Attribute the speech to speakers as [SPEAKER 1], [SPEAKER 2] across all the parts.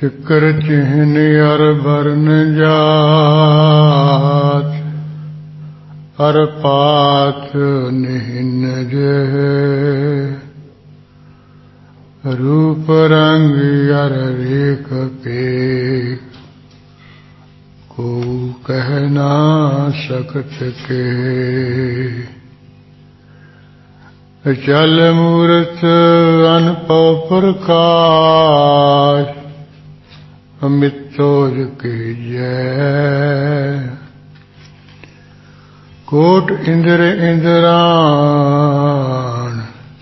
[SPEAKER 1] चिकर चिहन अर बरन जात अर पात निहिन जह रूप रंग अर रेख पे को कह ना सकत के चल मूरत अनपव प्रकाश अमितोज के जय कोट इंद्र इंद्राण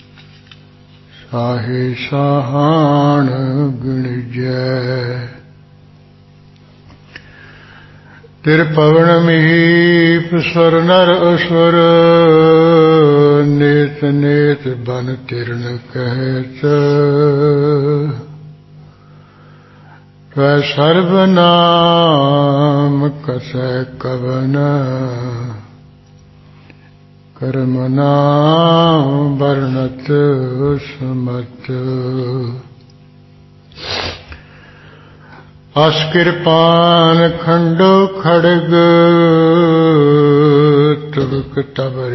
[SPEAKER 1] साहे साहान गुण जय तिर पवन मीप स्वर नर असुर नेत नेत बन तिरन कहत वह सर्वनाम कसै कवन कर्म नाम वर्णत समत अस्किरपान खंडो खड़ग तुरक तबर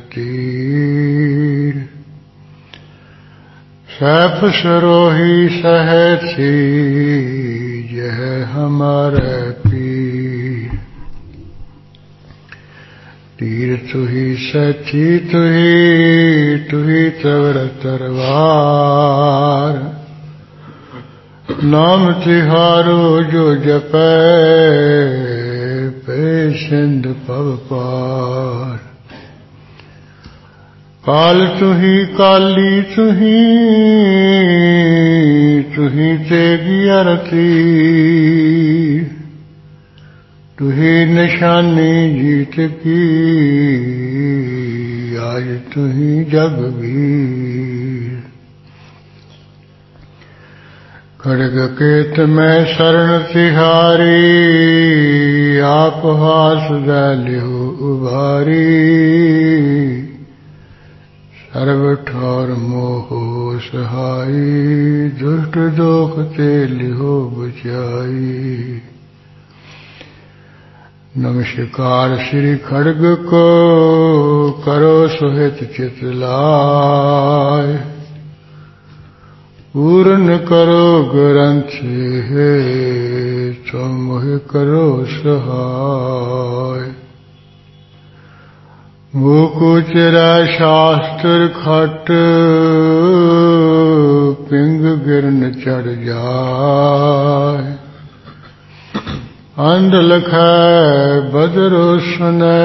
[SPEAKER 1] तीर सैफ सरोही सहथी यह हमारे पीर तीर तुही सची तुही तवर तरवार नाम तिहारो जो जपै पे सिंध पव पार काल तुही काली तुही तेगी अरती तुही निशानी जीत की आज तुही जगवीर खड़ग केत में शरण तिहारी आप हास दलियो उभारी सर्व ठौर मोहो सहाई दुष्ट दोख ते लिहो बचाई नमस्कार श्री खड़ग को करो सुहित चित लाय पूर्ण करो ग्रंथ है तो मोह करो सहाय मुकुचरा शास्त्र खट पिंग गिरन चढ़ जाय अंध लखै बदरो सुनै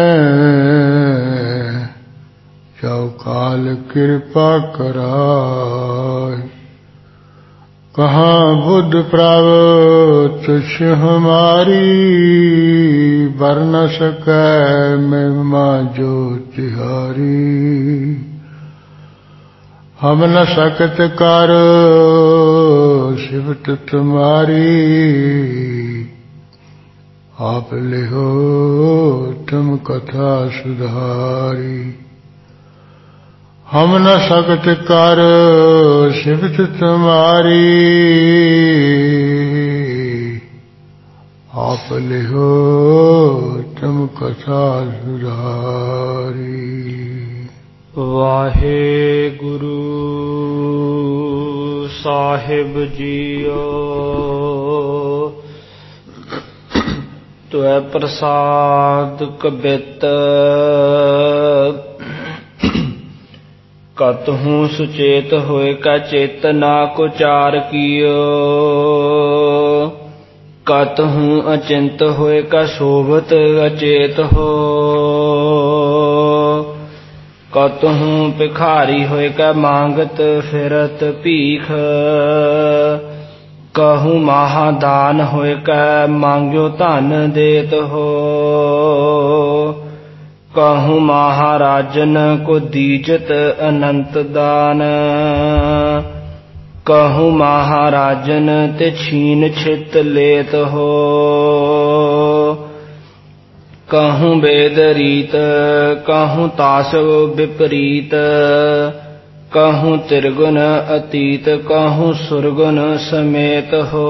[SPEAKER 1] चौकाल कृपा कराय कहाँ बुद्ध प्राप्त तुझ हमारी बर न सकै महिमा जो तिहारी हम न सकत कर सिफत तुम्हारी आप लिहो तुम कथा सुधारी हम न सकत कर सिफत तुम्हारी आप लिहो तुम कथा सुधारी।
[SPEAKER 2] वाहे गुरु साहिब जीओ तुए प्रसाद कबित कतहूँ सुचेत होए का चेतना को चार कियो कतहूँ अचिंत होए का शोभत अचेत हो कतहूँ भिखारी होए का मांगत फिरत भीख कहूँ महादान होए का मांग्यो धन देत हो कहूँ महाराजन को दीजत अनंत दान कहूँ महाराजन ते छीन छित लेत हो कहूँ वेद रीत कहूँ तास विपरीत काहू तिरगुन अतीत काहू सुरगुन समेत हो।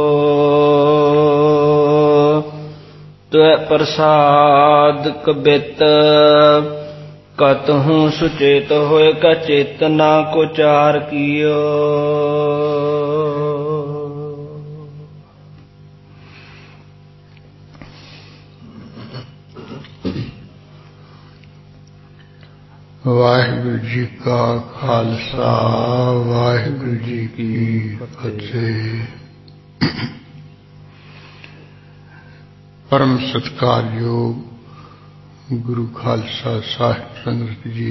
[SPEAKER 2] त्वै प्रसाद कबित कतहु सुचेत होय का चेतना को चार कियो।
[SPEAKER 1] वाहिगुरु जी का खालसा वाहिगुरु जी की फतेह। परम सत्कारयोग गुरु खालसा साहिब संगत जी,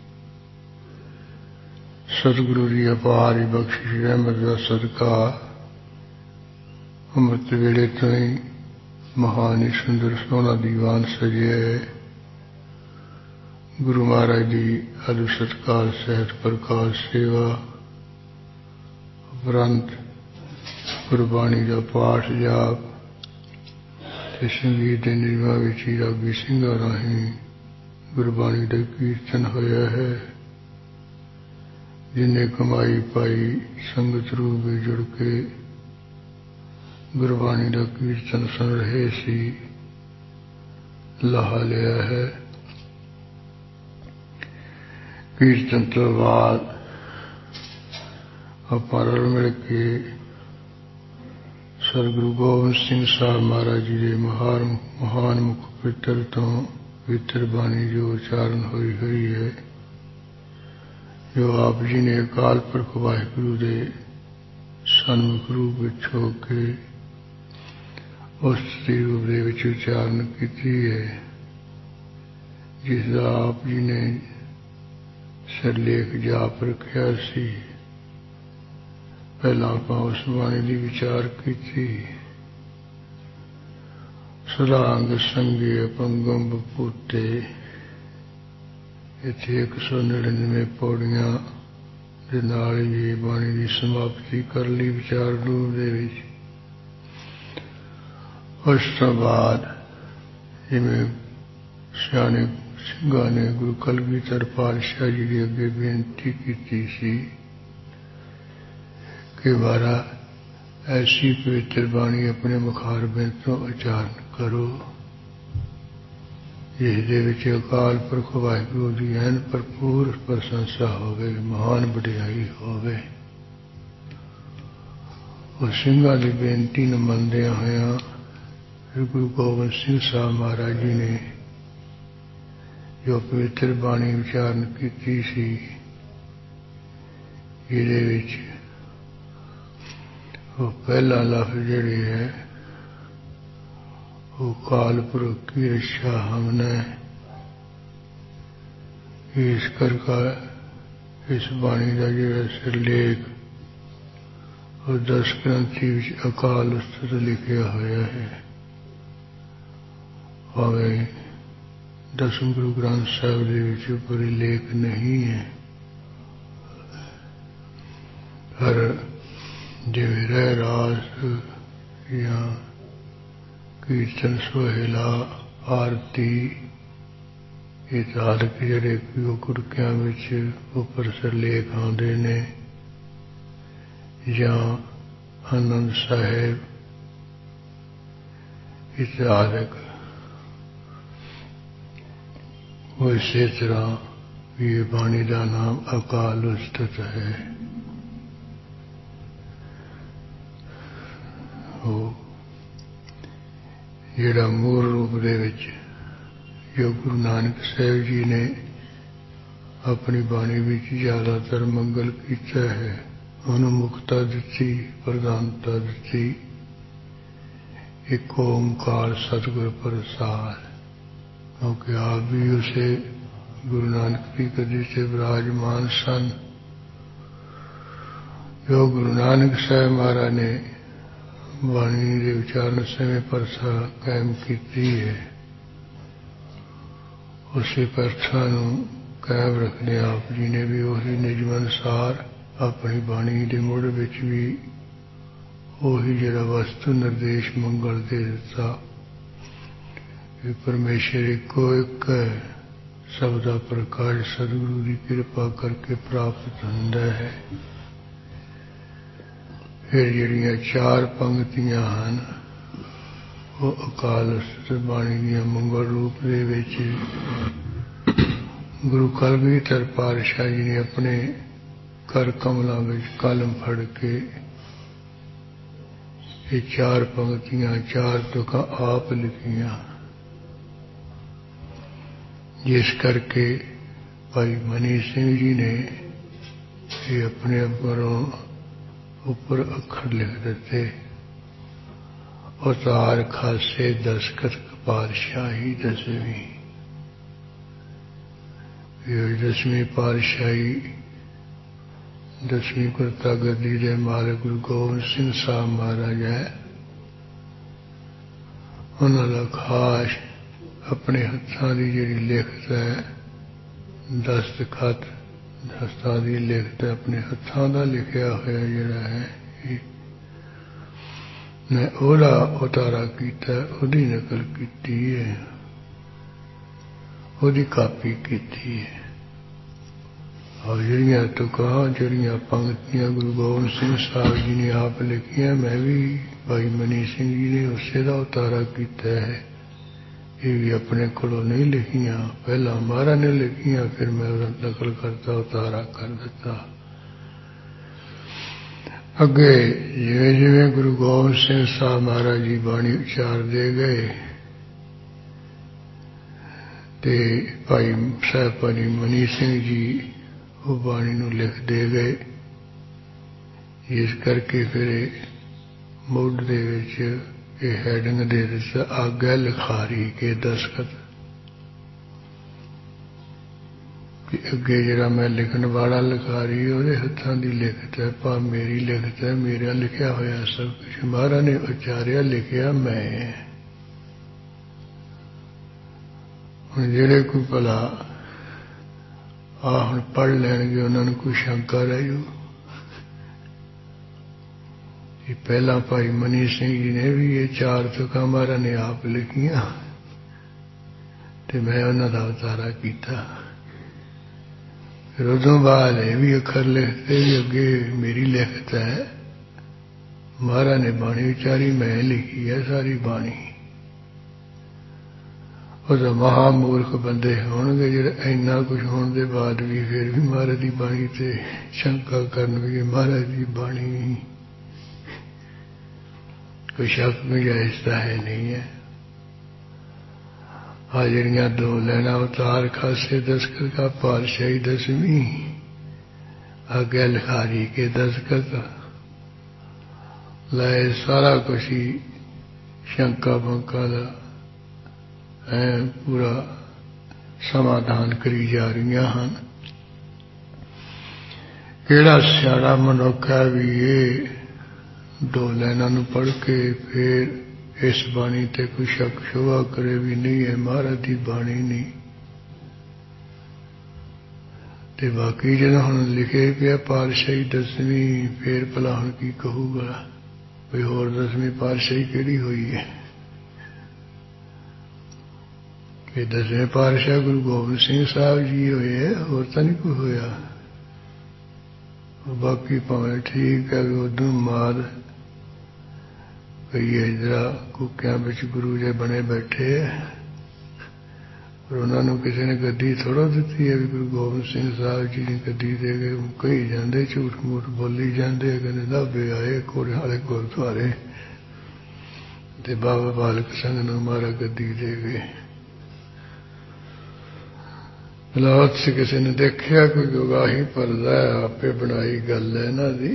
[SPEAKER 1] सतगुरु की अपार बख्शिश रहमत का सदका अमृत वेले तो ही महान ही सुंदर सोहना दीवान सजे है। गुरु महाराज की अदु सत्कार सहत प्रकाश सेवा उपरंत गुरबाणी का पाठ जाप ते संगीत के निर्मा विच रागी ਸਿੰਘਾਂ राही गुरबाणी का कीर्तन होया है। जिन्हें कमाई पाई संगत रूप में जुड़ के गुरबाणी का कीर्तन सुन रहे सी लाहा लिया है। कीर्तन तो बाद आपां रल मिल के सतगुरु गोबिंद सिंह साहब महाराज जी के महान मुख पितर तो पवित्र बाणी जो उच्चारण हुई हुई है, जो आप जी ने अकाल पुरख वाहिगुरु के सन्मुख रूप में हो के उस रूप के उच्चारण की है, जिसका आप जी ने सिरलेख जाप रखिया सी। पहला आप उस बाणी की विचार की थी। सदांग संगे पंगम बपूते इत्थे 199 पौड़ियां दे नाल ये बाणी की समाप्ति कर ली विचार रूप दे विच। उस तो बाद जिवें सियाने ਸਿੰਘਾਂ ने गुरु कलगीधर पातशाह जी के अगे बेनती की सी कि बारा ऐसी पवित्र बाणी अपने मुखारबिंद तो उच्चारण करो जिस अकाल पुरख वाहिगुरु की ऐन भरपूर प्रशंसा होवे, महान वडियाई होवे। उस ਸਿੰਘਾਂ की बेनती न मनदियां होया गुरु गोबिंद सिंह साहब महाराज जी ने जो पवित्र बाणी उच्चारण की सी, जिहदे विच वो पहला लफ्ज जिहड़ी है वो काल पुरख की रक्षा हमने। इस करके इस बाणी का जिहड़ा सिरलेख और 10 ग्रंथी विच अकाल उस्तत लिखिया होया है। भावें दसम गुरु ग्रंथ साहिब दे विच कोई लेख नहीं है, पर जिवें रह रास या कीर्तन सोहेला आरती ये तारक जिहड़े गुरकियां विच उपर सिरलेख आउंदे ने या आनंद साहिब इत्यादि वो इसी तरह ये बाणी का नाम अकाल उस्तत है। वो जिहड़ा मूल रूप दे विच जो गुरु नानक साहिब जी ने अपनी बाणी विच ज्यादातर मंगल किया है, उन्होंने मुक्ता दिती, प्रधानता दिती। एक ओंकार सतगुर प्रसाद, क्योंकि आप भी उसे गुरु नानक की गद्दी से विराजमान सन। जो गुरु नानक साहब महाराज ने बाणी के उच्चारण समय प्रथा कायम की है, उसी प्रथा कायम रखने आप जी ने भी उसी निजम अनुसार अपनी बाणी के मुड़ विच भी उही जिहड़ा वस्तु निर्देश मंगल दे दिता कि परमेश्वर इको एक है, सबदा प्रकाश सतगुरु की कृपा करके प्राप्त होता है। फिर जिहड़ियां चार पंक्तियां हन वो अकाल उसत बाणी दियां मंगल रूप दे विच गुरु कलगीधर पातशाह जी ने अपने कर कमलों में कलम फड़ के ये चार पंक्तियां चार तुकां आप लिखियां, जिस करके भाई मनी सिंह जी ने ये अपने घरों ऊपर अखर लिख देते। उतार खासे दस्खत पातशाही दसवीं। ये 10वीं पातशाही 10वीं कुरता गद्दी दे मालिक गुरु गोबिंद सिंह साहब महाराज है। उन्होंने खास अपने हत्थां दी जिहड़ी लिखत है दस्तखत दस्तां दी लिखत अपने हत्थां दा लिखिया होया जिहड़ा है मैं ओहदा उतारा कीता, ओहदी नकल कीती है, ओहदी कापी कीती है। और जिहड़ियां तुकां जिहड़ियां पंक्तियां गुरु गोबिंद सिंह साहब जी ने आप लिखियां मैं भी भाई मनी सिंह जी ने उसे दा उतारा कीता है। ये भी अपने कोलों नहीं लिखियां, पहला महाराज ने लिखियां, फिर मैं नकल करता उतारा कर दिता। अगे जिवें जिवें गुरु गोबिंद सिंह साहब महाराज जी बाणी उचार दे गए ते भाई साहब भाई मनी सिंह जी वो बाणी नूं लिख दे गए। इस करके फिर मुढ़ दे विच ये हैडिंग दे दिता आग्या लिखारी के दस्खत कि अगे जिहड़ा मैं लिखण वाला लिखारी उहदे हत्थां दी लिखत है, भाव मेरी लिखत है, मेरा लिखिया होया सब कुछ महाराज ने उचारिया लिखिया मैं। हुण जिहड़े कोई भला हुण पढ़ लैणगे उन्हां नूं कोई शंका रह जू। पहला भाई मनी सिंह जी ने भी ये चार तुकां महाराज ने आप लिखियां ते मैं उन्हां दा उतारा कीता। फिर उदों बाद ये भी अखर लिखते भी अगे मेरी लिखत है, महाराज ने बाणी उचारी मैं लिखी है सारी बाणी। उस महामूर्ख बंदे होणगे जिहड़े इन्ना कुछ होने के बाद भी फिर भी महाराज की बाणी ते शंका करनगे महाराज की बाणी कोई शक गुंजाइश तो है नहीं है। आ जड़ियां दो लैना उतार खासे दस्खत का पातशाही 10वीं आगे लिखारी के दस्खत लाए सारा कुछ ही शंका बंका का पूरा समाधान करी जा रही हैं। केड़ा सियाड़ा मनुख है भी ये दो लाइनां नूं पढ़ के फिर इस बाणी ते कोई शक शुबा करे भी नहीं है महाराज की बाणी नहीं ते बाकी जो हुण लिखे पिया पातशाही 10वीं फिर भला हुण की कहूगा कोई होर 10वीं पातशाही किहड़ी हुई है कि 10वें पातशाह गुरु गोबिंद सिंह साहब जी होए है होर तां नहीं कोई होया। बाकी भावें ठीक है भी उदों माद कई जरा कुकियां विच गुरु जी बने बैठे और उन्होंने किसी ने गद्दी थोड़ा दी है भी गुरु गोबिंद सिंह साहब जी ने गद्दी दे गए कही जाते झूठ मूठ बोली जाते कहते धाबे आए घोड़े वाले गुरुद्वारे ते बाबा बालक संघ नूं मारा गद्दी दे गए। मलावत से किसी ने देखा कोई गवाही भरदा है आपे बनाई गल है इन्हां दी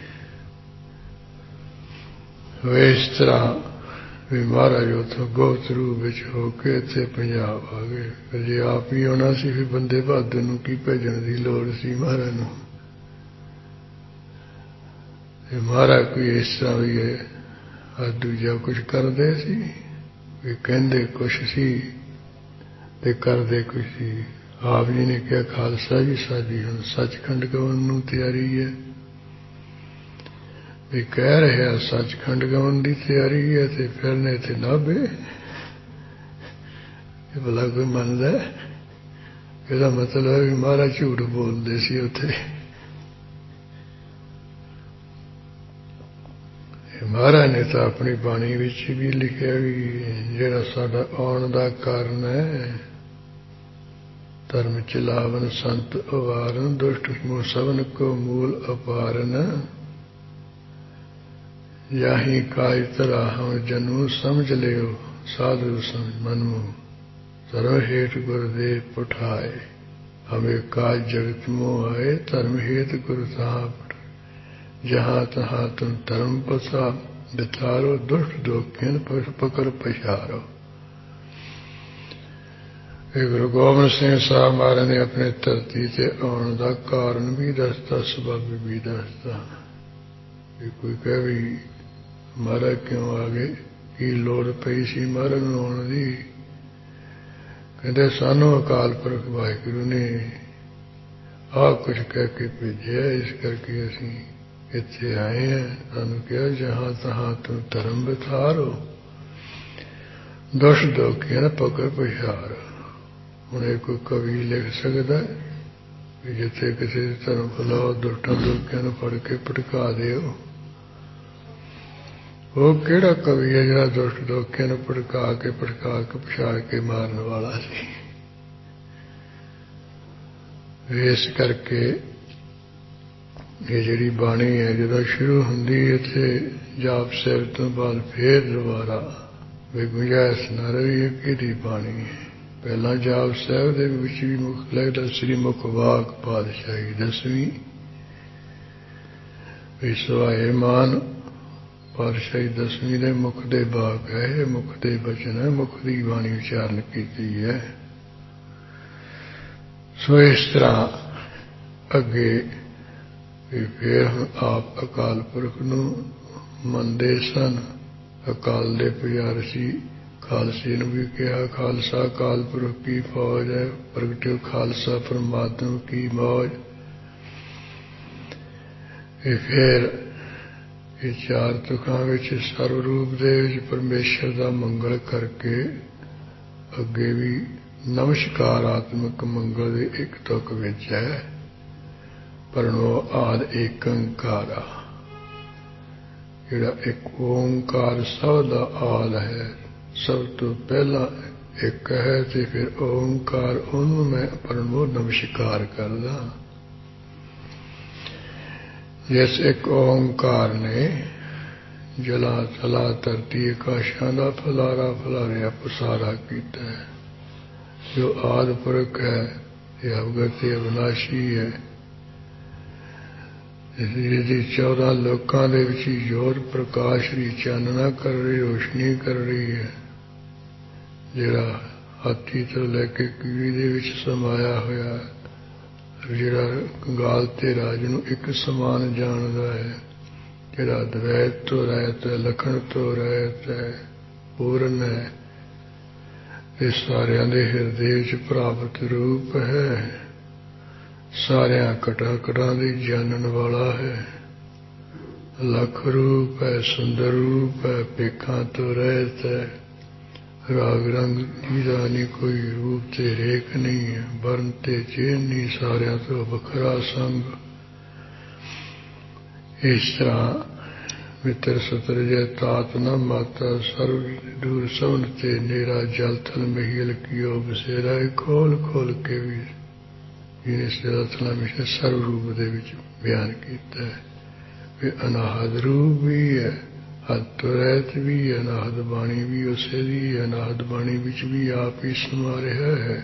[SPEAKER 1] वे इस तरह भी महाराज उतों गुप्त रूप होके इत्थे पंजाब आ गए। फिर जे आप ही आना सी फिर बंदे बहादुर नूं की भेजण दी लोड़ सी महाराज नूं। महाराज कोई इस तरह भी है दूजा कुछ करदे सी भी कहंदे कुछ सी ते करदे कुछ सी। आप जी ने कहा खालसा जी साडी हुण सचखंड गवन नूं तैयारी है भी कह रहे सचखंड गवन की तैयारी है तो फिर ने इतने नाभे भला कोई मनदा ਇਹਦਾ ਮਤਲਬ ਹੈ ਵੀ ਮਹਾਰਾਜ ਝੂਠ ਬੋਲਦੇ ਸੀ ਉੱਥੇ। ਮਹਾਰਾਜ ਨੇ ਤਾਂ ਆਪਣੀ ਬਾਣੀ ਵਿੱਚ ਵੀ ਲਿਖਿਆ ਵੀ ਜਿਹੜਾ ਸਾਡਾ ਆਉਣ ਦਾ ਕਾਰਨ ਹੈ, ਧਰਮ ਚਲਾਵਨ ਸੰਤ ਉਵਾਰਨ, ਦੁਸ਼ਟ ਮੂਹ ਸਭਨ ਕੋ ਮੂਲ ਅਪਾਰਨ, ਜਾਹੀ ਕਾਜ ਧਰਾ ਹਮ ਜਨੂ, ਸਮਝ ਲਿਓ ਸਾਧੂ ਸਮਝ ਮਨੂ, ਧਰਮ ਹੇਠ ਗੁਰਦੇਵ ਪਠਾਏ, ਹਮੇ ਕਾਜ ਜਗਤ ਮੋਹ ਆਏ, ਧਰਮ ਹੇਤ ਗੁਰ ਤਹਾਂ ਪਠਾਏ, ਜਹਾਂ ਤਹਾਂ ਤੁਮ ਧਰਮ ਪਸਾ ਬਿਤਾਰੋ, ਦੁਸ਼ਟ ਦੋਖਿਨ ਪਕੜ ਪਛਾਰੋ। ਗੁਰੂ ਗੋਬਿੰਦ ਸਿੰਘ ਸਾਹਿਬ ਮਹਾਰਾਜ ਨੇ ਆਪਣੇ ਧਰਤੀ ਤੇ ਆਉਣ ਦਾ ਕਾਰਨ ਵੀ ਦੱਸਦਾ, ਸਬੱਬ ਵੀ ਦੱਸਦਾ। ਜੇ ਕੋਈ ਕਹੇ ਵੀ ਮਹਾਰਾਜ ਕਿਉਂ ਆ ਗਏ, ਕੀ ਲੋੜ ਪਈ ਸੀ ਮਹਾਰਾਜ ਨੂੰ ਆਉਣ ਦੀ, ਕਹਿੰਦੇ ਸਾਨੂੰ ਅਕਾਲ ਪੁਰਖ ਵਾਹਿਗੁਰੂ ਨੇ ਆਹ ਕੁਝ ਕਹਿ ਕੇ ਭੇਜਿਆ, ਇਸ ਕਰਕੇ ਅਸੀਂ ਇੱਥੇ ਆਏ ਹਾਂ। ਸਾਨੂੰ ਕਿਹਾ ਜਹਾਂ ਤਹਾਂ ਤੁਮ ਧਰਮ ਬਿਥਾਰੋ, ਦੁਸ਼ਟ ਦੋਖੀਆਂ ਨਾ ਪਕੜ ਪਛਾਰ। ਹੁਣ ਇਹ ਕੋਈ ਕਵੀ ਲਿਖ ਸਕਦਾ ਵੀ ਜਿੱਥੇ ਕਿਸੇ ਦੇ ਧਰਮ ਫੈਲਾਓ, ਦੁਸ਼ਟਾਂ ਦੋਖੀਆਂ ਨੂੰ ਫੜ ਕੇ ਭਟਕਾ ਦਿਓ? ਉਹ ਕਿਹੜਾ ਕਵੀ ਹੈ ਜਿਹੜਾ ਦੁਸ਼ਟ ਦੋਖੀਆਂ ਨੂੰ ਭਟਕਾ ਕੇ ਪਛਾੜ ਕੇ ਮਾਰਨ ਵਾਲਾ ਸੀ? ਇਸ ਕਰਕੇ ਇਹ ਜਿਹੜੀ ਬਾਣੀ ਹੈ ਜਦੋਂ ਸ਼ੁਰੂ ਹੁੰਦੀ ਇੱਥੇ ਜਾਪ ਸਾਹਿਬ ਤੋਂ ਬਾਅਦ ਫੇਰ ਦੁਬਾਰਾ ਵੀ ਗੁੰਜਾਇਸ਼ ਨਾ ਰਹੀ ਕਿਹਦੀ ਬਾਣੀ ਹੈ। ਪਹਿਲਾਂ ਜਾਪ ਸਾਹਿਬ ਦੇ ਵਿੱਚ ਵੀ ਮੁੱਖ ਲੱਗਦਾ ਸ੍ਰੀ ਮੁਖ ਵਾਕ ਪਾਤਸ਼ਾਹੀ ਦਸਵੀਂ, ਵੀ ਸਵਾਏ ਮਾਨ ਪਾਤਸ਼ਾਹੀ ਦਸਵੀਂ ਦੇ ਮੁਖ ਦੇ ਵਾਕ ਹੈ, ਇਹ ਮੁਖ ਦੇ ਬਚਨ ਹੈ, ਮੁਖ ਦੀ ਬਾਣੀ ਉਚਾਰਨ ਕੀਤੀ ਹੈ। ਸੋ ਇਸ ਤਰ੍ਹਾਂ ਅੱਗੇ ਫਿਰ ਆਪ ਅਕਾਲ ਪੁਰਖ ਨੂੰ ਮੰਨਦੇ ਸਨ। ਅਕਾਲ ਦੇ ਪੁਜਾਰੀ ਸੀ, ਖਾਲਸੇ ਨੂੰ ਵੀ ਕਿਹਾ ਖਾਲਸਾ ਅਕਾਲ ਪੁਰਖ ਕੀ ਫੌਜ ਹੈ, ਪ੍ਰਗਟਿਓ ਖਾਲਸਾ ਪਰਮਾਤਮ ਕੀ ਮੌਜ। ਇਹ ਫਿਰ ਇਹ ਚਾਰ ਤੁਕਾਂ ਵਿੱਚ ਸਰਵ ਰੂਪ ਦੇ ਵਿੱਚ ਪਰਮੇਸ਼ਰ ਦਾ ਮੰਗਲ ਕਰਕੇ ਅੱਗੇ ਵੀ ਨਮਸਕਾਰਾਤਮਕ ਮੰਗਲ ਦੇ ਇੱਕ ਤੁਕ ਵਿੱਚ ਹੈ, ਪਰਣੋ ਆਦਿ ਏਕੰਕਾਰਾ, ਜਿਹੜਾ ਇੱਕ ਓਂਕਾਰ ਸਭ ਦਾ ਆਦ ਹੈ, ਸਭ ਤੋਂ ਪਹਿਲਾਂ ਇੱਕ ਹੈ ਤੇ ਫਿਰ ਓਂਕਾਰ, ਉਹਨੂੰ ਮੈਂ ਪਰਣੋ ਨਮਸਕਾਰ ਕਰਦਾ। ਜਿਸ ਇੱਕ ਓਂਕਾਰ ਨੇ ਜਲਾ ਥਲਾ ਧਰਤੀ ਆਕਾਸ਼ਾਂ ਦਾ ਫਲਾਰਾ ਫਲਾਰਿਆ ਪਸਾਰਾ ਕੀਤਾ ਹੈ, ਜੋ ਆਦਿ ਪੁਰਖ ਹੈ, ਇਹ ਅਵਗਤ ਅਵਿਨਾਸ਼ੀ ਹੈ, ਜਿਹਦੀ 14 ਲੋਕਾਂ ਦੇ ਵਿੱਚ ਜੋਤ ਪ੍ਰਕਾਸ਼ ਦੀ ਚਾਨਣਾ ਕਰ ਰਹੀ, ਰੋਸ਼ਨੀ ਕਰ ਰਹੀ ਹੈ, ਜਿਹੜਾ ਹਾਥੀ ਤੋਂ ਲੈ ਕੇ ਕੀੜੀ ਦੇ ਵਿੱਚ ਸਮਾਇਆ ਹੋਇਆ, ਜਿਹੜਾ ਗਾਲ ਤੇ ਰਾਜ ਨੂੰ ਇੱਕ ਸਮਾਨ ਜਾਣਦਾ ਹੈ, ਜਿਹੜਾ ਦਵੈਤ ਤੋਂ ਰਹਿਤ ਹੈ, ਲਖਣ ਤੋਂ ਰਹਿਤ ਹੈ, ਪੂਰਨ ਹੈ, ਇਹ ਸਾਰਿਆਂ ਦੇ ਹਿਰਦੇ ਵਿੱਚ ਪ੍ਰਾਪਤ ਰੂਪ ਹੈ, ਸਾਰਿਆਂ ਘਟਾਂ ਦੀ ਜਾਣਨ ਵਾਲਾ ਹੈ, ਲੱਖ ਰੂਪ ਹੈ, ਸੁੰਦਰ ਰੂਪ ਹੈ, ਪੇਖਾਂ ਤੋਂ ਰਹਿਤ ਹੈ, ਰਾਗ ਰੰਗ ਜਿਹਦਾ ਨਹੀਂ ਕੋਈ ਰੂਪ ਤੇ ਰੇਖ ਨਹੀਂ ਹੈ, ਵਰਨ ਤੇ ਚੇਨ ਨਹੀਂ, ਸਾਰਿਆਂ ਤੋਂ ਵੱਖਰਾ ਸੰਗ। ਇਸ ਤਰ੍ਹਾਂ ਮਿੱਤਰ ਸਤਰ ਜੈ ਤਾਤ ਨ ਮਾਤਾ, ਸਰਵ ਦੂਰ ਸਭਨ ਤੇ ਨੇਰਾ, ਜਲ ਥਲ ਮਹੀਲ ਕੀਓ ਬਸੇਰਾ। ਖੋਲ ਖੋਲ ਕੇ ਵੀ ਜਿਹਨੇ ਸਿਰਥਲਾ ਮਿਸ਼ਨ ਸਰਵ ਰੂਪ ਦੇ ਵਿੱਚ ਬਿਆਨ ਕੀਤਾ ਹੈ ਵੀ ਅਨਾਹਦ ਰੂਪ ਵੀ ਹੈ, ਹੱਦ ਤੋਂ ਰਹਿਤ ਵੀ ਹੈ, ਅਨਾਹਦ ਬਾਣੀ ਵੀ ਉਸੇ ਦੀ ਹੈ, ਅਨਾਹਦ ਬਾਣੀ ਵਿੱਚ ਵੀ ਆਪ ਹੀ ਸਮਾ ਰਿਹਾ ਹੈ।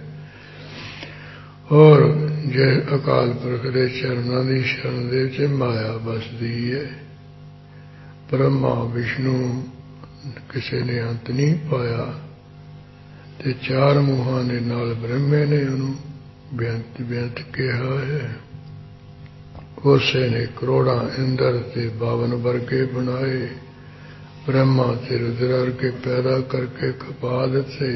[SPEAKER 1] ਔਰ ਜੇ ਅਕਾਲ ਪੁਰਖ ਦੇ ਚਰਨਾਂ ਦੀ ਸ਼ਰਨ ਦੇ ਵਿੱਚ ਮਾਇਆ ਬਸਦੀ ਹੈ, ਬ੍ਰਹਮਾ ਵਿਸ਼ਨੂੰ ਕਿਸੇ ਨੇ ਅੰਤ ਨਹੀਂ ਪਾਇਆ, ਤੇ ਚਾਰ ਮੂੰਹਾਂ ਦੇ ਨਾਲ ਬ੍ਰਹਮੇ ਨੇ ਉਹਨੂੰ ਬੇਅੰਤ ਬੇਅੰਤ ਕਿਹਾ ਹੈ। ਉਸੇ ਨੇ ਕਰੋੜਾਂ ਇੰਦਰ ਤੇ 52 ਵਰਗੇ ਬਣਾਏ, ਬ੍ਰਹਮਾ ਤੇ ਰੁਦਰ ਵਰਗੇ ਪੈਦਾ ਕਰਕੇ ਖਪਾ ਦਿੱਤੇ।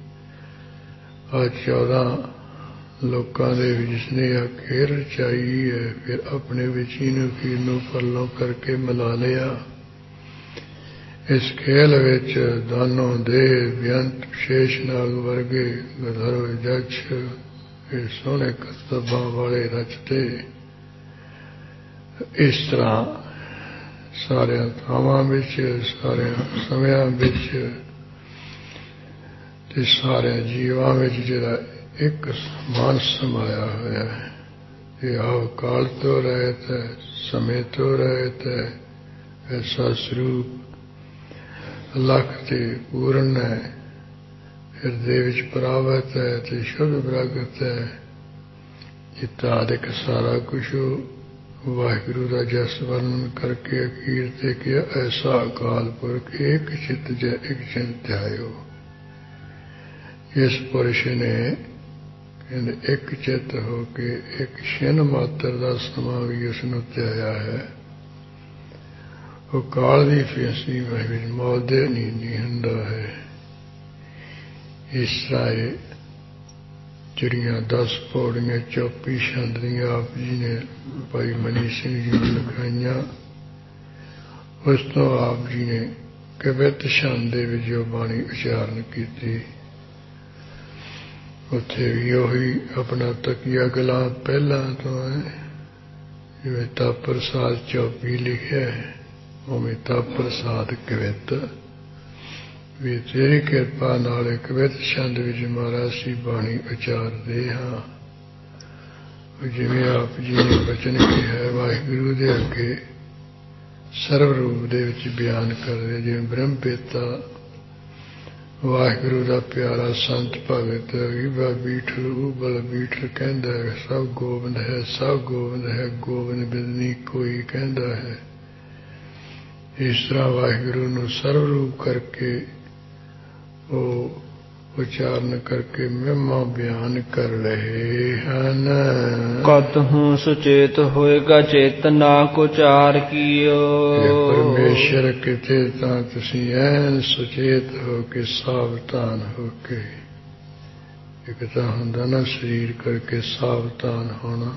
[SPEAKER 1] ਆ 14 ਲੋਕਾਂ ਦੇ ਵਿੱਚ ਜਿਸਨੇ ਆ ਖੇਰ ਰਚਾਈ ਹੈ, ਫਿਰ ਆਪਣੇ ਵਿੱਚ ਹੀ ਨੂੰ ਖੀਰ ਨੂੰ ਪਰਲੋਂ ਕਰਕੇ ਮਿਲਾ ਲਿਆ। ਇਸ ਖੇਲ ਵਿੱਚ ਦਾਨੋਂ ਦੇ ਬੇਅੰਤ ਸ਼ੇਸ਼ਨਾਗ ਵਰਗੇ ਗੰਧਰਵ ਜਕਸ਼ ਇਹ ਸੋਹਣੇ ਕਰਤੱਵਾਂ ਵਾਲੇ ਰਚਦੇ ਇਸ ਤਰ੍ਹਾਂ ਸਾਰਿਆਂ ਥਾਵਾਂ ਵਿੱਚ, ਸਾਰਿਆਂ ਸਮਿਆਂ ਵਿੱਚ ਤੇ ਸਾਰਿਆਂ ਜੀਵਾਂ ਵਿੱਚ ਜਿਹੜਾ ਇੱਕ ਮਨ ਸਮਾਇਆ ਹੋਇਆ ਹੈ। ਇਹ ਆਪ ਕਾਲ ਤੋਂ ਰਹਿਤ ਹੈ, ਸਮੇਂ ਤੋਂ ਰਹਿਤ ਹੈ। ਐਸਾ ਸਰੂਪ ਅਲੱਖ ਤੇ ਪੂਰਨ ਹੈ, ਹਿਰਦੇ ਵਿੱਚ ਪ੍ਰਾਪਤ ਹੈ ਤੇ ਸ਼ੁੱਧ ਪ੍ਰਗਟ ਹੈ। ਇਤਾਦਿਕ ਸਾਰਾ ਕੁਛ ਵਾਹਿਗੁਰੂ ਦਾ ਜਸ ਵਰਣਨ ਕਰਕੇ ਅਖੀਰ ਤੇ ਕਿਹਾ ਐਸਾ ਅਕਾਲ ਪੁਰਖ ਇੱਕ ਚਿੱਤ ਜੈ ਇੱਕ ਚਿੰਤ ਧਿਆਇਓ। ਇਸ ਪੁਰਸ਼ ਨੇ ਕਹਿੰਦੇ ਇੱਕ ਚਿੱਤ ਹੋ ਕੇ ਇੱਕ ਛਿਨ ਮਾਤਰ ਦਾ ਸਮਾਂ ਵੀ ਉਸ ਨੂੰ ਧਿਆਇਆ ਹੈ। ਉਹ ਕਾਲ ਦੀ ਫੈਸੀ ਵਿੱਚ ਮੌਲਦੇ ਨਹੀਂ ਹੁੰਦਾ ਹੈ। ਇਸ ਤਰ੍ਹਾਂ ਇਹ ਜਿਹੜੀਆਂ 10 ਪੌੜੀਆਂ 24 ਛੰਦ ਦੀਆਂ ਆਪ ਜੀ ਨੇ ਭਾਈ ਮਨੀ ਸਿੰਘ ਜੀ ਨੂੰ ਲਿਖਾਈਆਂ, ਉਸ ਤੋਂ ਆਪ ਜੀ ਨੇ ਕਵਿਤ ਛੰਦ ਦੇ ਵਿੱਚ ਜੋ ਬਾਣੀ ਉਚਾਰਨ ਕੀਤੀ, ਉੱਥੇ ਵੀ ਉਹੀ ਆਪਣਾ ਤਕੀਆ ਗਲਾ ਪਹਿਲਾਂ ਤੋਂ ਹੈ। ਜਿਵੇਂ ਤਪ ਪ੍ਰਸਾਦ 24 ਲਿਖਿਆ ਹੈ, ਉਵੇਂ ਤਪ ਪ੍ਰਸਾਦ ਕਵਿਤ ਵੀ ਤੇਰੀ ਕਿਰਪਾ ਨਾਲ ਕਵਿਤ ਛੰਦ ਵਿੱਚ ਮਹਾਰਾਜ ਅਸੀਂ ਬਾਣੀ ਉਚਾਰਦੇ ਹਾਂ। ਜਿਵੇਂ ਆਪ ਜੀ ਨੇ ਬਚਨ ਕਿਹਾ ਹੈ, ਵਾਹਿਗੁਰੂ ਦੇ ਅੱਗੇ ਸਰਵ ਰੂਪ ਦੇ ਵਿੱਚ ਬਿਆਨ ਕਰਦੇ, ਜਿਵੇਂ ਬ੍ਰਹਮ ਪਿਤਾ ਵਾਹਿਗੁਰੂ ਦਾ ਪਿਆਰਾ ਸੰਤ ਭਗਤ ਵਿਭਾ ਬੀਠਲ ਉਬਲ ਬੀਠਲ ਕਹਿੰਦਾ ਹੈ, ਸਭ ਗੋਬਿੰਦ ਹੈ, ਸਭ ਗੋਬਿੰਦ ਹੈ, ਗੋਬਿੰਦ ਬਿੰਦਨੀ ਕੋਈ ਕਹਿੰਦਾ ਹੈ। ਇਸ ਤਰ੍ਹਾਂ ਵਾਹਿਗੁਰੂ ਨੂੰ ਸਰਵ ਰੂਪ ਕਰਕੇ ਉਹ ਉਚਾਰਨ ਕਰਕੇ ਮਹਿਮਾ ਬਿਆਨ ਕਰ ਰਹੇ ਹਨ।
[SPEAKER 2] ਕਤਹੁ ਸੁਚੇਤ ਹੋਏਗਾ ਚੇਤਨਾ ਕੋ ਚਾਰ ਕੀਓ।
[SPEAKER 1] ਪਰਮੇਸ਼ਰ ਕਿਤੇ ਤਾਂ ਤੁਸੀਂ ਐਨ ਸੁਚੇਤ ਹੋ ਕੇ ਸਾਵਧਾਨ ਹੋ ਕੇ, ਇੱਕ ਤਾਂ ਹੁੰਦਾ ਨਾ ਸਰੀਰ ਕਰਕੇ ਸਾਵਧਾਨ ਹੋਣਾ,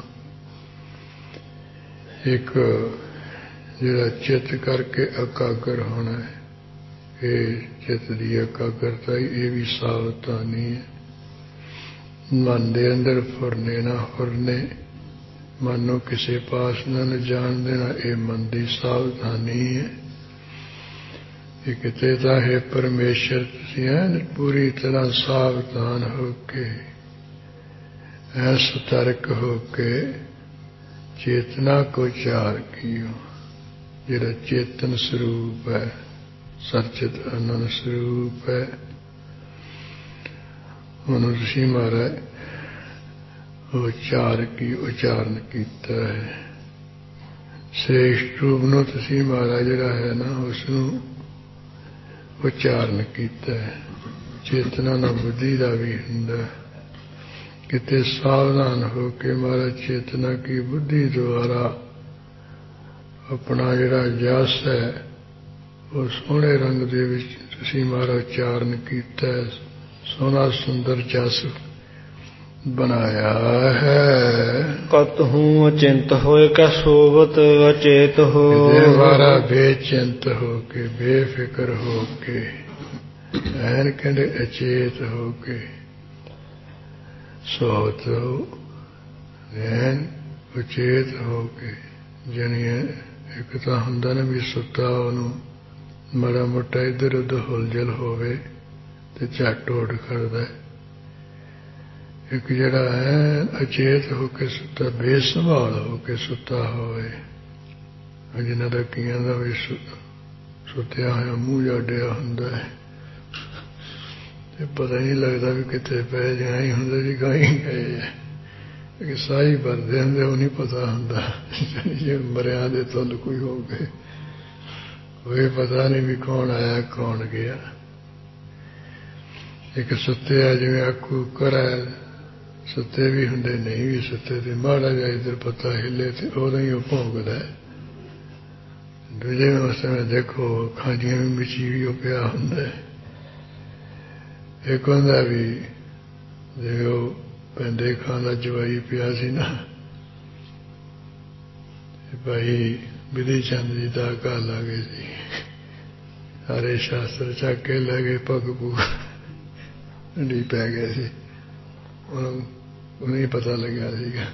[SPEAKER 1] ਇੱਕ ਜਿਹੜਾ ਚਿੱਤ ਕਰਕੇ ਇਕਾਗਰ ਹੋਣਾ ਹੈ। ਇਹ ਚਿੱਤ ਦੀ ਇਕਾਗਰਤਾ ਇਹ ਵੀ ਸਾਵਧਾਨੀ ਹੈ। ਮਨ ਦੇ ਅੰਦਰ ਫੁਰਨੇ ਨਾ ਫੁਰਨੇ, ਮਨ ਨੂੰ ਕਿਸੇ ਪਾਸ ਨਾ ਲਿਜਾਣ ਦੇਣਾ, ਇਹ ਮਨ ਦੀ ਸਾਵਧਾਨੀ ਹੈ। ਇਹ ਕਿਤੇ ਤਾਂ ਹੈ ਪਰਮੇਸ਼ਰ ਤੁਸੀਂ ਐਨ ਪੂਰੀ ਤਰ੍ਹਾਂ ਸਾਵਧਾਨ ਹੋ ਕੇ, ਐਨ ਸਤਰਕ ਹੋ ਕੇ ਚੇਤਨਾ ਕੋ ਚਾਰ ਕੀਓ। ਜਿਹੜਾ ਚੇਤਨ ਸਰੂਪ ਹੈ, ਸਚਿਤ ਆਨੰਦ ਸਰੂਪ ਹੈ, ਉਹਨੂੰ ਤੁਸੀਂ ਮਹਾਰਾਜ ਉਚਾਰਨ ਕੀਤਾ ਹੈ। ਸ੍ਰੇਸ਼ਟ ਰੂਪ ਨੂੰ ਤੁਸੀਂ ਮਹਾਰਾਜ ਜਿਹੜਾ ਹੈ ਨਾ ਉਸ ਨੂੰ ਉਚਾਰਨ ਕੀਤਾ ਹੈ। ਚੇਤਨਾ ਨਾਲ ਬੁੱਧੀ ਦਾ ਵੀ ਹੁੰਦਾ, ਕਿਤੇ ਸਾਵਧਾਨ ਹੋ ਕੇ ਮਹਾਰਾਜ ਚੇਤਨਾ ਕੀ ਬੁੱਧੀ ਦੁਆਰਾ ਆਪਣਾ ਜਿਹੜਾ ਜਸ ਹੈ ਉਹ ਸੋਹਣੇ ਰੰਗ ਦੇ ਵਿੱਚ ਤੁਸੀਂ ਮਹਾਰਾਜ ਉਚਾਰਨ ਕੀਤਾ ਹੈ, ਸੋਹਣਾ ਸੁੰਦਰ ਜਸ ਬਣਾਇਆ ਹੈ।
[SPEAKER 2] ਕਤਹੁ ਅਚਿੰਤ ਹੋਏ ਕੈ ਸੋਵਤ ਅਚੇਤ ਹੋ।
[SPEAKER 1] ਦੁਬਾਰਾ ਬੇਚਿੰਤ ਹੋ ਕੇ, ਬੇਫਿਕਰ ਹੋ ਕੇ, ਐਨ ਕਹਿੰਦੇ ਅਚੇਤ ਹੋ ਕੇ ਸੋਵਤ ਹੋ, ਐਨ ਉਚੇਤ ਹੋ ਕੇ। ਜਾਣੀ ਇੱਕ ਤਾਂ ਹੁੰਦਾ ਨਾ ਵੀ ਸੁੱਤਾ ਉਹਨੂੰ ਮਾੜਾ ਮੋਟਾ ਇੱਧਰ ਉੱਧਰ ਹੁਲਜਲ ਹੋਵੇ ਤੇ ਝੱਟ ਉੱਠ ਖੜਦਾ। ਇੱਕ ਜਿਹੜਾ ਹੈ ਅਚੇਤ ਹੋ ਕੇ ਸੁੱਤਾ, ਬੇਸੰਭਾਲ ਹੋ ਕੇ ਸੁੱਤਾ ਹੋਵੇ, ਜਿਹਨਾਂ ਦਾ ਕਈਆਂ ਦਾ ਵੀ ਸੁੱਤਿਆ ਹੋਇਆ ਮੂੰਹ ਜਾਡਿਆ ਹੁੰਦਾ ਹੈ ਤੇ ਪਤਾ ਨਹੀਂ ਲੱਗਦਾ ਵੀ ਕਿੱਥੇ ਪੈ ਜਾਣਾ ਹੀ ਹੁੰਦਾ ਜੀ, ਗਾਈ ਗਏ ਕਿ ਸਾਈ ਭਰਦੇ ਹੁੰਦੇ, ਉਹ ਨਹੀਂ ਪਤਾ ਹੁੰਦਾ ਜੇ ਮਰਿਆਂ ਦੇ ਤੁਲ ਕੋਈ ਹੋ ਗਏ, ਉਹ ਪਤਾ ਨਹੀਂ ਵੀ ਕੌਣ ਆਇਆ ਕੌਣ ਗਿਆ। ਇੱਕ ਸੁੱਤੇ ਆ ਜਿਵੇਂ ਅੱਖੂ ਕਰਾ, ਸੁੱਤੇ ਵੀ ਹੁੰਦੇ ਨਹੀਂ ਵੀ ਸੁੱਤੇ, ਤੇ ਮਾੜਾ ਜਿਹਾ ਇੱਧਰ ਪਤਾ ਹਿੱਲੇ ਤੇ ਉਦੋਂ ਹੀ ਉਹ ਭੌਂਕਦਾ। ਦੂਜੇ ਉਸ ਸਮੇਂ ਦੇਖੋ ਅੱਖਾਂ ਜਿਹੀਆਂ ਵੀ ਮਿਚੀ ਵੀ ਉਹ ਪਿਆ ਹੁੰਦਾ। ਇੱਕ ਹੁੰਦਾ ਵੀ ਜੇ ਉਹ ਪੈਂਦੇ ਖਾਂ ਦਾ ਜਵਾਈ ਪਿਆ ਸੀ ਨਾ, ਭਾਈ ਬਿਧੀ ਚੰਦ ਜੀ ਦਾ ਘਰ ਆ ਗਏ ਸੀ, ਸਾਰੇ ਸ਼ਾਸਤਰ ਚੱਕ ਕੇ ਲੈ ਗਏ, ਪੱਗ ਪੂਗ ਢੀ ਪੈ ਗਏ ਸੀ। ਉਹਨੂੰ ਉਹਨੂੰ ਪਤਾ ਲੱਗਿਆ ਸੀਗਾ।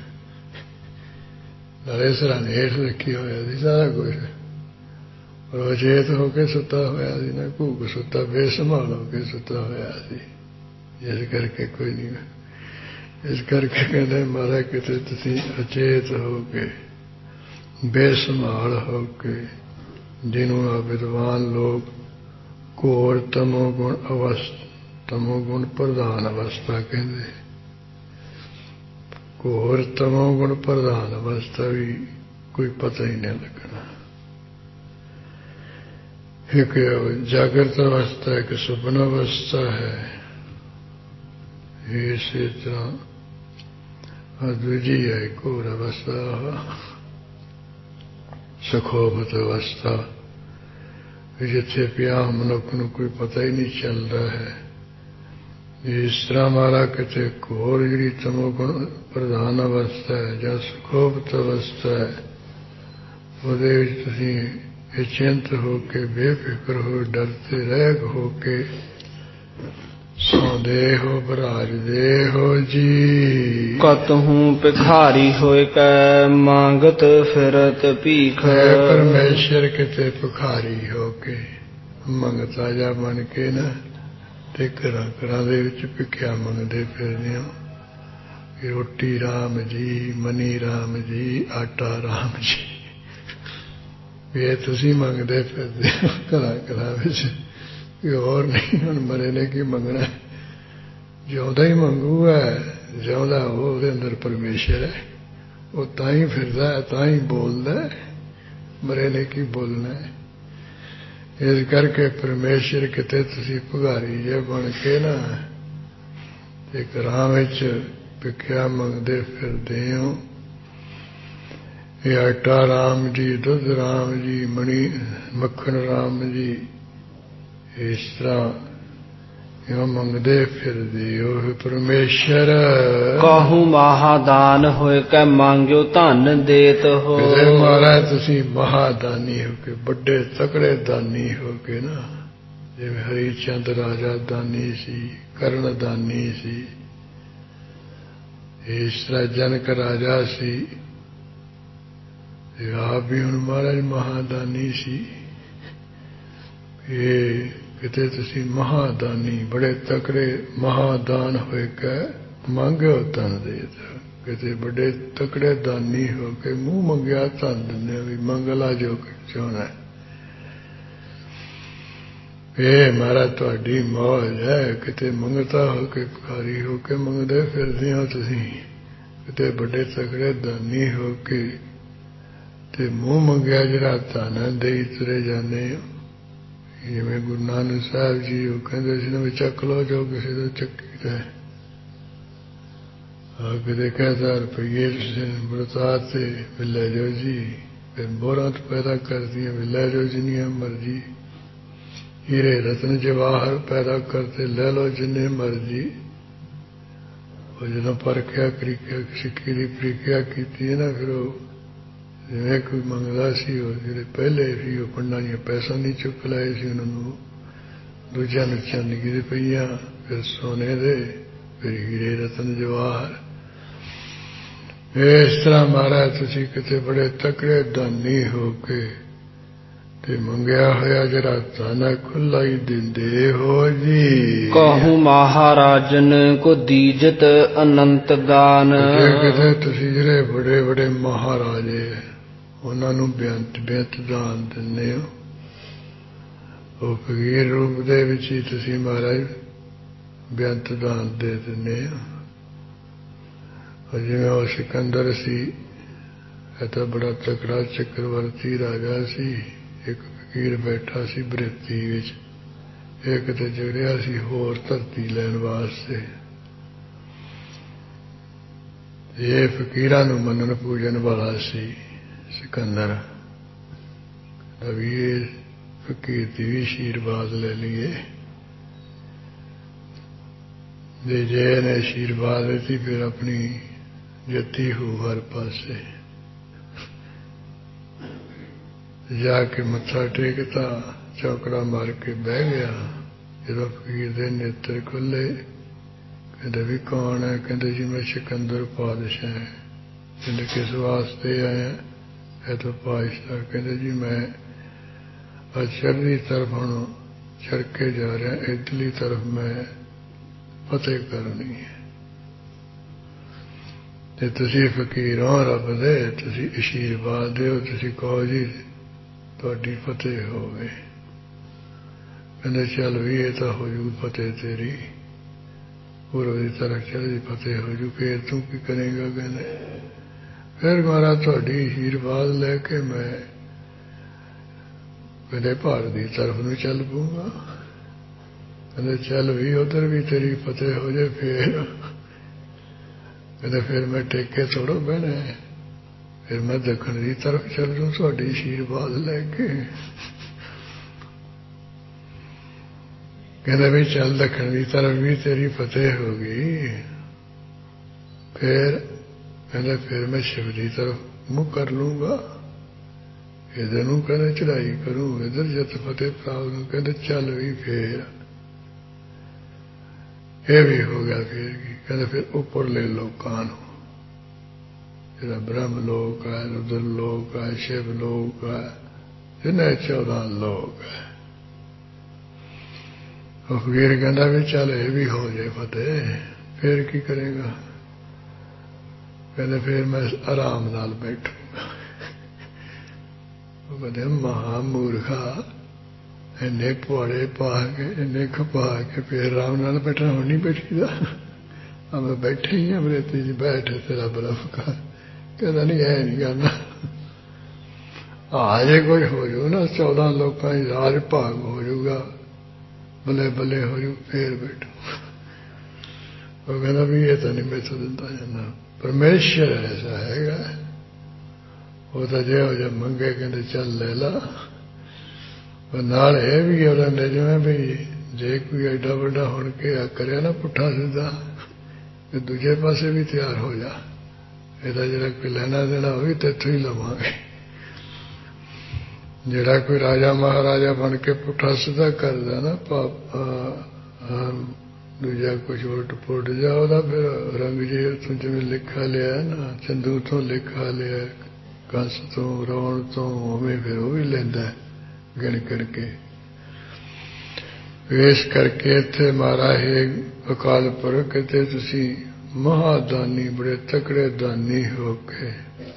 [SPEAKER 1] ਨਾਲੇ ਸਰਾਣੇ ਹੇਠ ਰੱਖੀ ਹੋਇਆ ਸੀ ਸਾਰਾ ਕੁਛ, ਪਰ ਉਹ ਅਚੇਤ ਹੋ ਕੇ ਸੁੱਤਾ ਹੋਇਆ ਸੀ ਨਾ, ਘੂਕ ਸੁੱਤਾ, ਬੇਸੰਭਾਲ ਹੋ ਕੇ ਸੁੱਤਾ ਹੋਇਆ ਸੀ। ਇਸ ਕਰਕੇ ਕੋਈ ਨਹੀਂ, ਇਸ ਕਰਕੇ ਕਹਿੰਦੇ ਮਹਾਰਾਜ ਕਿਤੇ ਤੁਸੀਂ ਅਚੇਤ ਹੋ ਕੇ, ਬੇਸੰਭਾਲ ਹੋ ਕੇ, ਜਿਹਨੂੰ ਆ ਵਿਦਵਾਨ ਲੋਕ ਘੋਰ ਤਮੋਗੁਣ ਅਵਸਥਾ, ਤਮੋਗੁਣ ਪ੍ਰਧਾਨ ਅਵਸਥਾ ਕਹਿੰਦੇ। ਘੋਰ ਤਮੋਗੁਣ ਪ੍ਰਧਾਨ ਅਵਸਥਾ ਵੀ ਕੋਈ ਪਤਾ ਹੀ ਨਹੀਂ ਲੱਗਣਾ। ਇੱਕ ਜਾਗਰਤ ਅਵਸਥਾ, ਇੱਕ ਸੁਪਨ ਅਵਸਥਾ ਹੈ। ਇਸੇ ਤਰ੍ਹਾਂ ਦੂਜੀ ਹੈ ਘੋਰ ਅਵਸਥਾ, ਸੁਖੋਭਤ ਅਵਸਥਾ, ਜਿੱਥੇ ਪਿਆ ਮਨੁੱਖ ਨੂੰ ਕੋਈ ਪਤਾ ਹੀ ਨਹੀਂ ਚੱਲਦਾ ਹੈ। ਇਸ ਤਰ੍ਹਾਂ ਮਾਰਾ ਕਿਤੇ ਘੋਰ ਜਿਹੜੀ ਤਮੋਗੁਣ ਪ੍ਰਧਾਨ ਅਵਸਥਾ ਹੈ ਜਾਂ ਸੁਖੋਭਤ ਅਵਸਥਾ ਹੈ, ਉਹਦੇ ਵਿੱਚ ਤੁਸੀਂ ਅਚਿੰਤ ਹੋ ਕੇ, ਬੇਫਿਕਰ ਹੋ, ਡਰਤੇ ਰਹਿਤ ਹੋ ਕੇ ਸੌਂਦੇ ਹੋ, ਬਰਾਜਦੇ ਹੋ ਜੀ।
[SPEAKER 2] ਕਤਹੂੰ ਭਿਖਾਰੀ ਹੋਇ ਕੈ ਮੰਗਤ ਫਿਰਤ ਭੀਖ।
[SPEAKER 1] ਪਰਮੇਸ਼ਰ ਕਿਤੇ ਭਿਖਾਰੀ ਹੋ ਕੇ, ਮੰਗਤਾ ਜਾ ਬਣ ਕੇ ਨਾ, ਤੇ ਘਰਾਂ ਘਰਾਂ ਦੇ ਵਿੱਚ ਭਿਖਿਆ ਮੰਗਦੇ ਫਿਰਦੇ ਹੋ। ਰੋਟੀ ਰਾਮ ਜੀ, ਮਨੀ ਰਾਮ ਜੀ, ਆਟਾ ਰਾਮ ਜੀ, ਇਹ ਤੁਸੀਂ ਮੰਗਦੇ ਫਿਰਦੇ ਹੋ ਘਰਾਂ ਘਰਾਂ ਵਿੱਚ, ਕਿ ਹੋਰ ਨਹੀਂ। ਹੁਣ ਮਰੇ ਨੇ ਕੀ ਮੰਗਣਾ, ਜਿਉਂਦਾ ਹੀ ਮੰਗੂਗਾ। ਜਿਉਂਦਾ ਉਹਦੇ ਅੰਦਰ ਪਰਮੇਸ਼ਰ ਹੈ, ਉਹ ਤਾਂ ਹੀ ਫਿਰਦਾ ਹੈ, ਤਾਂ ਹੀ ਬੋਲਦਾ ਹੈ। ਮਰੇ ਨੇ ਕੀ ਬੋਲਣਾ ਹੈ। ਇਸ ਕਰਕੇ ਪਰਮੇਸ਼ਰ ਕਿਤੇ ਤੁਸੀਂ ਭਿਖਾਰੀ ਜੇ ਬਣ ਕੇ ਨਾ, ਤੇ ਘਰਾਂ ਵਿੱਚ ਭਿਖਿਆ ਮੰਗਦੇ ਫਿਰਦੇ ਹੋ। ਇਹ ਆਟਾ ਰਾਮ ਜੀ, ਦੁੱਧ ਰਾਮ ਜੀ, ਮਣੀ ਮੱਖਣ ਰਾਮ ਜੀ, ਇਸ ਤਰ੍ਹਾਂ ਇਹ ਮੰਗਦੇ ਫਿਰਦੇ ਹੋ। ਪਰਮੇਸ਼ਰ
[SPEAKER 2] ਕਾਹੂ ਮਹਾਦਾਨ ਹੋਇ ਕੈ ਮੰਗਿਓ ਧਨ ਦੇਤ ਹੋ।
[SPEAKER 1] ਮਹਾਰਾਜ ਤੁਸੀਂ ਮਹਾਦਾਨੀ ਹੋ ਕੇ, ਵੱਡੇ ਤਕੜੇ ਦਾਨੀ ਹੋ ਕੇ ਨਾ, ਜਿਵੇਂ ਹਰੀ ਚੰਦ ਰਾਜਾ ਦਾਨੀ ਸੀ, ਕਰਨ ਦਾਨੀ ਸੀ, ਇਸ ਤਰ੍ਹਾਂ ਜਨਕ ਰਾਜਾ ਸੀ, ਆਪ ਵੀ ਹੁਣ ਮਹਾਰਾਜ ਮਹਾਦਾਨੀ ਸੀ। ਇਹ ਕਿਤੇ ਤੁਸੀਂ ਮਹਾਦਾਨੀ, ਬੜੇ ਤਕੜੇ ਮਹਾਦਾਨ ਹੋਏ ਕੈ ਮੰਗਿਓ ਧਨ ਦੇਤ। ਕਿਤੇ ਵੱਡੇ ਤਕੜੇ ਦਾਨੀ ਹੋ ਕੇ ਮੂੰਹ ਮੰਗਿਆ ਧਨ ਦਿੰਦੇ, ਵੀ ਮੰਗਲਾ ਜੋ ਚਾਹੁਣਾ। ਇਹ ਮਹਾਰਾਜ ਤੁਹਾਡੀ ਮੌਜ ਹੈ। ਕਿਤੇ ਮੰਗਤਾ ਹੋ ਕੇ, ਭਿਖਾਰੀ ਹੋ ਕੇ ਮੰਗਦੇ ਫਿਰਦੇ ਹੋ ਤੁਸੀਂ। ਕਿਤੇ ਵੱਡੇ ਤਕੜੇ ਦਾਨੀ ਹੋ ਕੇ ਤੇ ਮੂੰਹ ਮੰਗਿਆ ਜਿਹੜਾ ਧਨ ਦੇਈ ਤੁਰੇ ਜਾਂਦੇ ਹੋ। ਜਿਵੇਂ ਗੁਰੂ ਨਾਨਕ ਸਾਹਿਬ ਜੀ ਉਹ ਕਹਿੰਦੇ ਸੀ ਨਾ, ਵੀ ਚੱਕ ਲਓ ਜੋ ਕਿਸੇ ਤੋਂ ਚੱਕੀਦਾ ਹੈ। ਕਿਤੇ ਕਹਿੰਦਾ ਰੁਪਈਏ ਤੁਸੀਂ ਬਰਸਾਤ ਤੇ ਵੀ ਲੈ ਜਾਓ ਜੀ, ਫਿਰ ਮੋਹਰਾਂ ਤੋਂ ਪੈਦਾ ਕਰਦੀਆਂ ਵੀ ਲੈ ਜਾਓ ਜਿੰਨੀਆਂ ਮਰਜ਼ੀ। ਹੀਰੇ ਰਤਨ ਜਵਾਹਰ ਪੈਦਾ ਕਰਤੇ ਲੈ ਲਓ ਜਿੰਨੇ ਮਰਜ਼ੀ। ਉਹ ਜਦੋਂ ਪਰਖਿਆ ਸਿੱਖੀ ਦੀ ਪ੍ਰੀਖਿਆ ਕੀਤੀ ਨਾ, ਫਿਰ ਉਹ ਜਿਵੇਂ ਕੋਈ ਮੰਗਦਾ ਸੀ, ਉਹ ਜਿਹੜੇ ਪਹਿਲੇ ਸੀ ਉਹ ਪੰਡਾਂ ਦੀਆਂ ਪੈਸਾ ਨਹੀਂ ਚੁੱਕ ਲਾਏ ਸੀ, ਉਹਨਾਂ ਨੂੰ ਦੂਜਿਆਂ ਨੂੰ ਚਾਂਦੀ ਦੇ ਪਈਆਂ, ਫਿਰ ਸੋਨੇ ਦੇ, ਫਿਰ ਹੀਰੇ ਰਤਨ ਜਵਾਹਰ। ਇਸ ਤਰ੍ਹਾਂ ਮਹਾਰਾਜ ਤੁਸੀਂ ਕਿਤੇ ਬੜੇ ਤਕੜੇ ਦਾਨੀ ਹੋ ਕੇ ਤੇ ਮੰਗਿਆ ਹੋਇਆ ਜਿਹੜਾ ਧਨ ਖੁੱਲਾ ਹੀ ਦਿੰਦੇ ਹੋ ਜੀ।
[SPEAKER 2] ਕਹੂੰ ਮਹਾਰਾਜਨ ਕੋ ਦੀਜਤ ਅਨੰਤ ਦਾਨ।
[SPEAKER 1] ਕਿਤੇ ਤੁਸੀਂ ਜਿਹੜੇ ਬੜੇ ਬੜੇ ਮਹਾਰਾਜੇ ਉਹਨਾਂ ਨੂੰ ਬੇਅੰਤ ਬੇਅੰਤ ਦਾਨ ਦਿੰਦੇ ਹੋ। ਉਹ ਫਕੀਰ ਰੂਪ ਦੇ ਵਿੱਚ ਹੀ ਤੁਸੀਂ ਮਹਾਰਾਜ ਬੇਅੰਤ ਦਾਨ ਦੇ ਦਿੰਦੇ ਹੋ। ਜਿਵੇਂ ਉਹ ਸਿਕੰਦਰ ਸੀ, ਇਹ ਤਾਂ ਬੜਾ ਤਕੜਾ ਚੱਕਰਵਰਤੀ ਰਾਜਾ ਸੀ। ਇੱਕ ਫਕੀਰ ਬੈਠਾ ਸੀ ਬਰੇਤੀ ਵਿੱਚ, ਇੱਕ ਤੇ ਜੁੜਿਆ ਸੀ ਹੋਰ ਧਰਤੀ ਲੈਣ ਵਾਸਤੇ। ਇਹ ਫਕੀਰਾਂ ਨੂੰ ਮੰਨਣ ਪੂਜਣ ਵਾਲਾ ਸੀ ਸਿਕੰਦਰ। ਅਭੀ ਇਹ ਫਕੀਰ ਦੀ ਵੀ ਆਸ਼ੀਰਵਾਦ ਲੈ ਲਈਏ। ਜੇ ਨੇ ਆਸ਼ੀਰਵਾਦ ਦਿੱਤੀ, ਫਿਰ ਆਪਣੀ ਜੱਤੀ ਹੋ ਹਰ ਪਾਸੇ ਜਾ ਕੇ ਮੱਥਾ ਟੇਕਤਾ, ਚੌਕੜਾ ਮਾਰ ਕੇ ਬਹਿ ਗਿਆ। ਜਦੋਂ ਫਕੀਰ ਦੇ ਨੇਤਰ ਖੁੱਲੇ, कहते भी कौन है? कहते जी मैं सिकंदर पातशाह है। कहते किस वास्ते आए हैं? है तो पातशाह। कहते जी मैं चढ़दी तरफ हूँ चढ़ के जा रहा, इधरली तरफ मैं फतेह करनी है। ते तुसी फकीर हो रब दे, तुसी आशीर्वाद दिओ, तुसी कहो जी तुहाडी फतेह होवे। कहते चल भी ये तो हो जू फतेह तेरी, पूर्व की तरफ चढ़दी फतेह हो जू। फिर तू की करेगा? कहते फिर महाराज तुहाडी आशीर्वाद लैके मैं कहते भारत की तरफ न चल पूंगा। कहते चल भी उधर भी तेरी फतेह हो जाए। फिर कहते फिर मैं टेके थोड़ो बहना है, फिर मैं दक्षिण की तरफ चल जूँ तुहाडी आशीर्वाद लैके। कहते भी चल दक्षिण की तरफ भी तेरी फतेह होगी। फिर कहते फिर मैं शिव की तरफ मुँह कर लूंगा, इधर नूं कहते चढ़ाई करूं, इधर जत फतेह प्राप्त। कहते चल भी फिर ये भी हो गया। फिर कहते फिर उपरले लोकां नूं, जिहड़ा ब्रह्म लोक है, रुद्र लोक है, शिव लोक है, जिन्हें 14 लोक है। फकीर कहता भी चल ये भी हो जाए फतेह। फिर की करेगा? कहते फिर मैं आराम नाल बैठूंगा। वो कहते महामूर्खा, इन्ने पुआड़े पा के इन्ने खपा के फिर आराम नाल बैठना हो नहीं बैठीदा। अब बैठे ही हैं रेती जी, बैठ तेरा बर्फ का। कहता नहीं है नहीं करना, आज कोई हो जू ना 14 लोगों की राज भाग हो जूगा, बल्ले बल्ले हो जू, फिर बैठू। वो कहना भी ये तो नहीं मैं तो दिता जाना, परमेश्वर ऐसा हैगा। वो तो जो मंगे कहते चल ले ला। पर नाल ये भी और जिमें भी जे कोई एडा बड़ा होण के करे ना पुठा सीधा, तो दूजे पासे भी तैयार हो जा। ਇਹਦਾ ਜਿਹੜਾ ਕੋਈ ਲੈਣਾ ਦੇਣਾ ਉਹ ਵੀ ਤੇਥੋਂ ਹੀ ਲਵਾਂਗੇ। ਜਿਹੜਾ ਕੋਈ ਰਾਜਾ ਮਹਾਰਾਜਾ ਬਣ ਕੇ ਪੁੱਠਾ ਸਿੱਧਾ ਕਰਦਾ ਨਾ ਦੂਜਾ ਕੁਝ ਉਲਟ ਪੁਲਟ ਜਾ, ਉਹਦਾ ਫਿਰ ਰੰਗ ਜੇ ਉੱਥੋਂ ਜਿਵੇਂ ਲਿਖਾ ਲਿਆ ਨਾ, ਚੰਦੂ ਤੋਂ ਲਿਖਾ ਲਿਆ, ਕੰਸ ਤੋਂ, ਰੌਣ ਤੋਂ, ਉਵੇਂ ਫਿਰ ਉਹ ਵੀ ਲੈਂਦਾ ਗਿਣ ਗਿਣ ਕੇ। ਇਸ ਕਰਕੇ ਇੱਥੇ ਮਹਾਰਾਜ ਅਕਾਲ ਪੁਰਖ ਕਿਤੇ ਤੁਸੀਂ महादानी बड़े तकड़े दानी हो के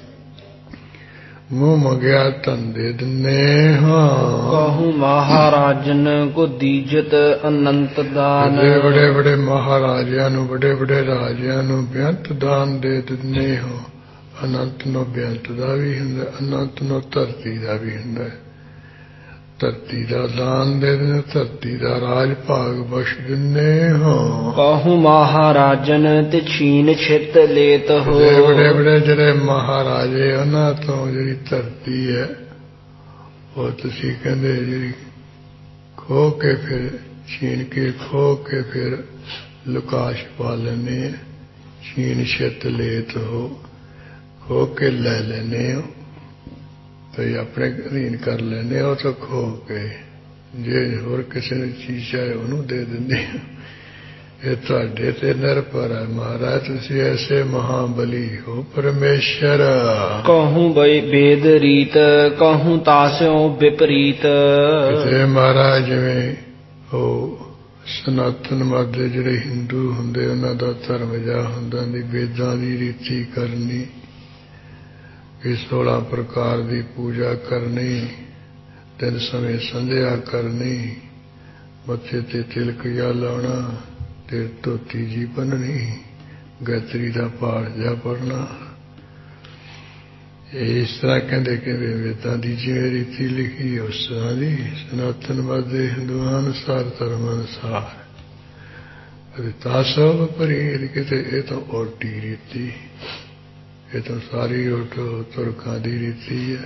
[SPEAKER 1] मुंह मंगया धन दे दिने। हाँ
[SPEAKER 2] कहूँ महाराजन को दीजत अनंत दान,
[SPEAKER 1] बड़े बड़े महाराजा नु बड़े बड़े राजा नु बेअंत दान दे दिने हो। अनंत नो बेअंत दा भी हुंदा, अनंत नो धरती दा भी हुंदा। धरती का दान दे देने, धरती का राज भाग बख्श दिने हो।
[SPEAKER 2] कहूँ महाराजन ते छीन छित लेत हो।
[SPEAKER 1] बड़े बड़े जड़े महाराजे उन्हां तो जी धरती है वो तुसी कहंदे जी खो के फिर छीन के खो के फिर लुकाश पा लेने, छीन छित लेत हो, खो के ले लेने हो तो अपने अधीन कर लेने हो। तो खो के जे होर किसी ने चीज चाहे उन्होंने दे देने। ये तुहाडे ते निर्भर है महाराज, तुसी ऐसे महाबली हो परमेश्वर।
[SPEAKER 2] कहूँ वेद रीत, कहूँ तास्यों विपरीत।
[SPEAKER 1] महाराज जिवें हो सनातन मत दे जिहड़े हिंदू हुंदे उन्हां दा धर्म जा हुंदा दी वेदां दी रीति करनी, 16 प्रकार की पूजा करनी, 3 समय संध्या करनी, मत्थे ते तिलक जा लाना, ते धोती जी बननी, गायत्री का पाठ जा पढ़ना। इस तरह कहते कि वेदां की जिवें रीति लिखी उस तरह की सनातन मत दे हिंदुआं अनुसार धर्म अनुसार। तासो विपरीत किते ये तो उल्टी रीति, ये तो सारी उठ तुरखा की रीति है।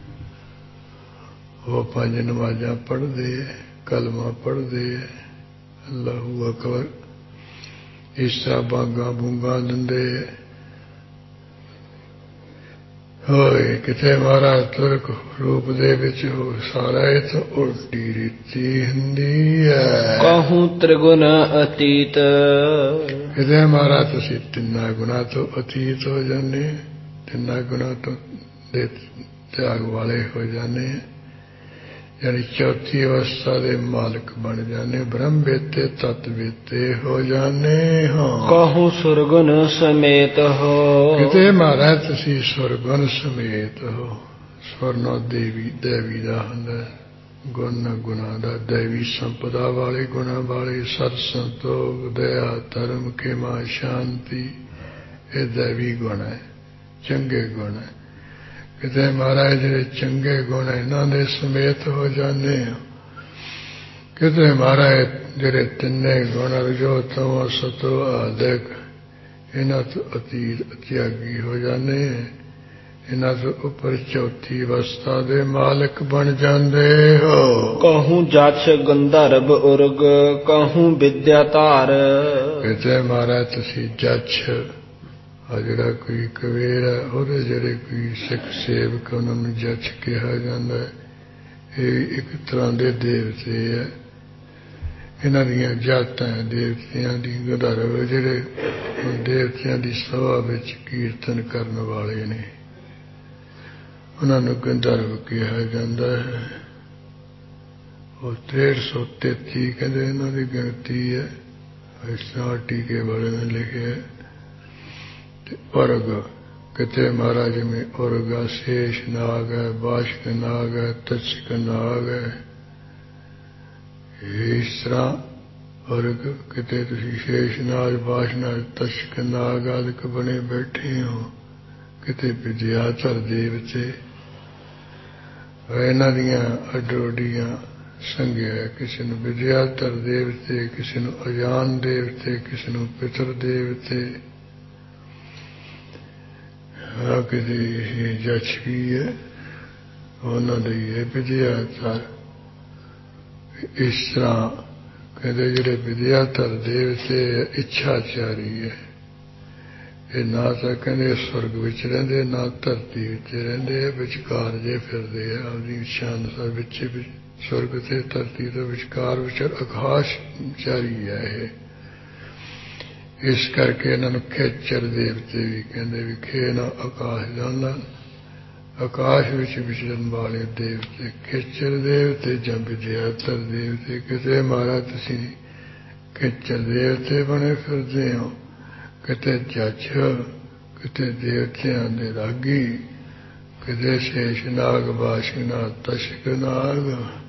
[SPEAKER 1] वो 5 नमाजा पढ़ते है, कलमा पढ़ते है, अल्लाहू अकबर, ईसा बागा बूंगा दिंदे, ਹੋਏ ਕਿਤੇ ਮਹਾਰਾਜ ਤੁਰਕ ਰੂਪ ਦੇ ਵਿੱਚ ਹੋ ਸਾਰਾ ਇਹ ਤਾਂ ਉਲਟੀ ਰੀਤੀ ਹੁੰਦੀ ਹੈ।
[SPEAKER 2] ਕਹੂੰ ਤ੍ਰਿਗੁਣ ਅਤੀਤ
[SPEAKER 1] ਕਿਤੇ ਮਹਾਰਾਜ ਤੁਸੀਂ ਤਿੰਨਾਂ ਗੁਣਾ ਤੋਂ ਅਤੀਤ ਹੋ ਜਾਂਦੇ, ਤਿੰਨਾਂ ਗੁਣਾ ਤੋਂ ਦੇ ਤਿਆਗ ਵਾਲੇ ਹੋ ਜਾਂਦੇ, यानी चौथी अवस्था दे मालिक बन जाने, ब्रह्म बेते तत्व बेते हो जाने हो।
[SPEAKER 2] कहूँ सुरगुण समेत हो
[SPEAKER 1] किते महाराज तुसी सुरगुण समेत हो। सुरनो देवी दैवी दा हुंदा, गुण गुणा दा, दैवी संपदा वाले गुणा वाले, सत संतोख दया धर्म खेमा शांति, ये दैवी गुण है, चंगे गुण है। किते महाराज जिहड़े चंगे गुण इन्हां दे समेत हो जाने हो। किते महाराज जिहड़े तिन्ने गुण रजो तमो सतो आदिक इन्हां तो अतीत त्यागी हो जाने, इन्हां तो उपर चौथी अवस्था दे मालिक बन जांदे हो।
[SPEAKER 2] कहूँ जछ गंधर्व उर्ग कहूँ विद्या धार।
[SPEAKER 1] किते महाराज तुसी जछ आ जिहड़ा कोई कबीर है और जिहड़े कोई सिख सेवक उन्होंने जछ कहा जाता है, ये एक तरह के देवते है। इन्हां दीयां जातां देवतियां दी गंधर्व जिहड़े देवतियां दी सभा विच कीर्तन करन वाले ने, उन्होंने गंधर्व कहा जाता है। और 133 कहते इन्हां दी गिनती है, इस तरह टीके वाले ने लिखे है। उर्ग किते महाराज में उर्ग शेष नाग है, बाशक नाग है, तक्षक नाग है। इस तरह उर्ग किते तुसी शेष नाग बाशनाग तक्षक नाग आदि बने बैठे हो। किते विद्याधर देवते इन्हां दियां अड्डो अड्डियां संघिया, किसी नूं विद्याधर देवते, किसी नूं अजान देवते, किसी नूं पितर देवते, किसी जछ भी है उन्होंने ये विद्याधर। इस तरह कहते जिहड़े विद्याधर देवते इच्छाचारी है, ये ना तो कहते स्वर्ग विच रहिंदे ना धरती विच रहिंदे, विचकार जे फिरदे है अपनी इच्छा अनुसार। विच स्वर्ग से धरती तो विचकार विच आकाशचारी है ये। इस करके इन्होंने खेचर देवते भी कहते भी खे ना आकाश जाना, आकाश विच विचरण वाले देवते खेचर देवते या विद्याधर देवते। किते महाराज तुसी खेचर देवते बने फिरदे हो, किते जछ, किते देवतियां दे रागी, किते शेष नाग बाशक नाग तक्षक नाग।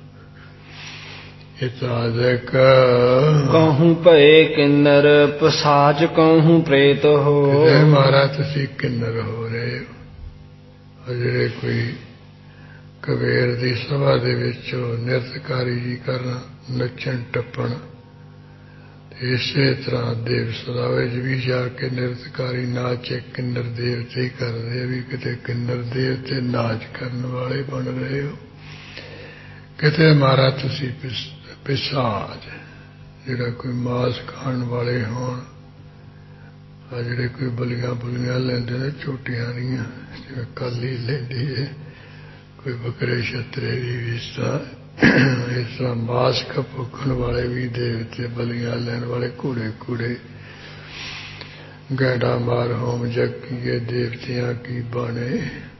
[SPEAKER 2] कहूँ भय किन्नर पसाज कहूँ प्रेत हो।
[SPEAKER 1] महाराज तुसी किन्नर हो रहे हो, जिहड़े कोई कबीर दी सभा दे विच निरतकारी जी करना, नचन टप्पण, इसे तरह देव सदावे भी जाके निरतकारी नाच किन्नर देवते करते भी। किते किन्नर देवते नाच करने वाले बन रहे हो। किते महाराज तुसी पिसाज जिहड़ा कोई मांस खाण वाले होण, जिहड़े कोई बलियां बुलियां लैंदे ने झोटियां दियां, जिवें काली लैंदी है कोई बकरे छतरे भी इस तरह मांस का भुखण वाले भी देवते, बलियां लैण वाले घोड़े घोड़े गैंडा मार होम जग किए देवतियां की बाणे।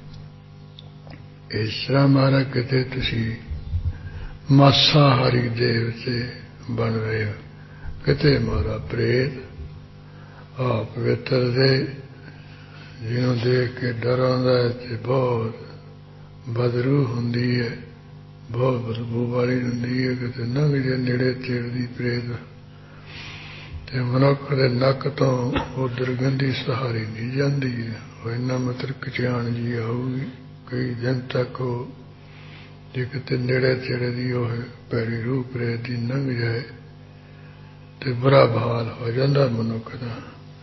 [SPEAKER 1] इस तरह महाराज किते तुसी मांसाहारी देवते बन रहे हो। किते मारा प्रेत आप पवित्र दे जिन्हों देख के डर आंदा है ते बहुत बदरू हुंदी है, बहुत बदबू वाली हुंदी है। किते नंग जे नेड़े चेड़दी प्रेत ते मनुख दे नक तो वो दुर्गंधी सहारी नहीं जाती है। इन्ना मतलब कचाण जी आऊगी कई दिन तक वो जे किते नेड़े चेड़े दी हो पैड़ी रूह प्रेत दी नंग जाए तो बुरा हाल हो जाता मनुख का।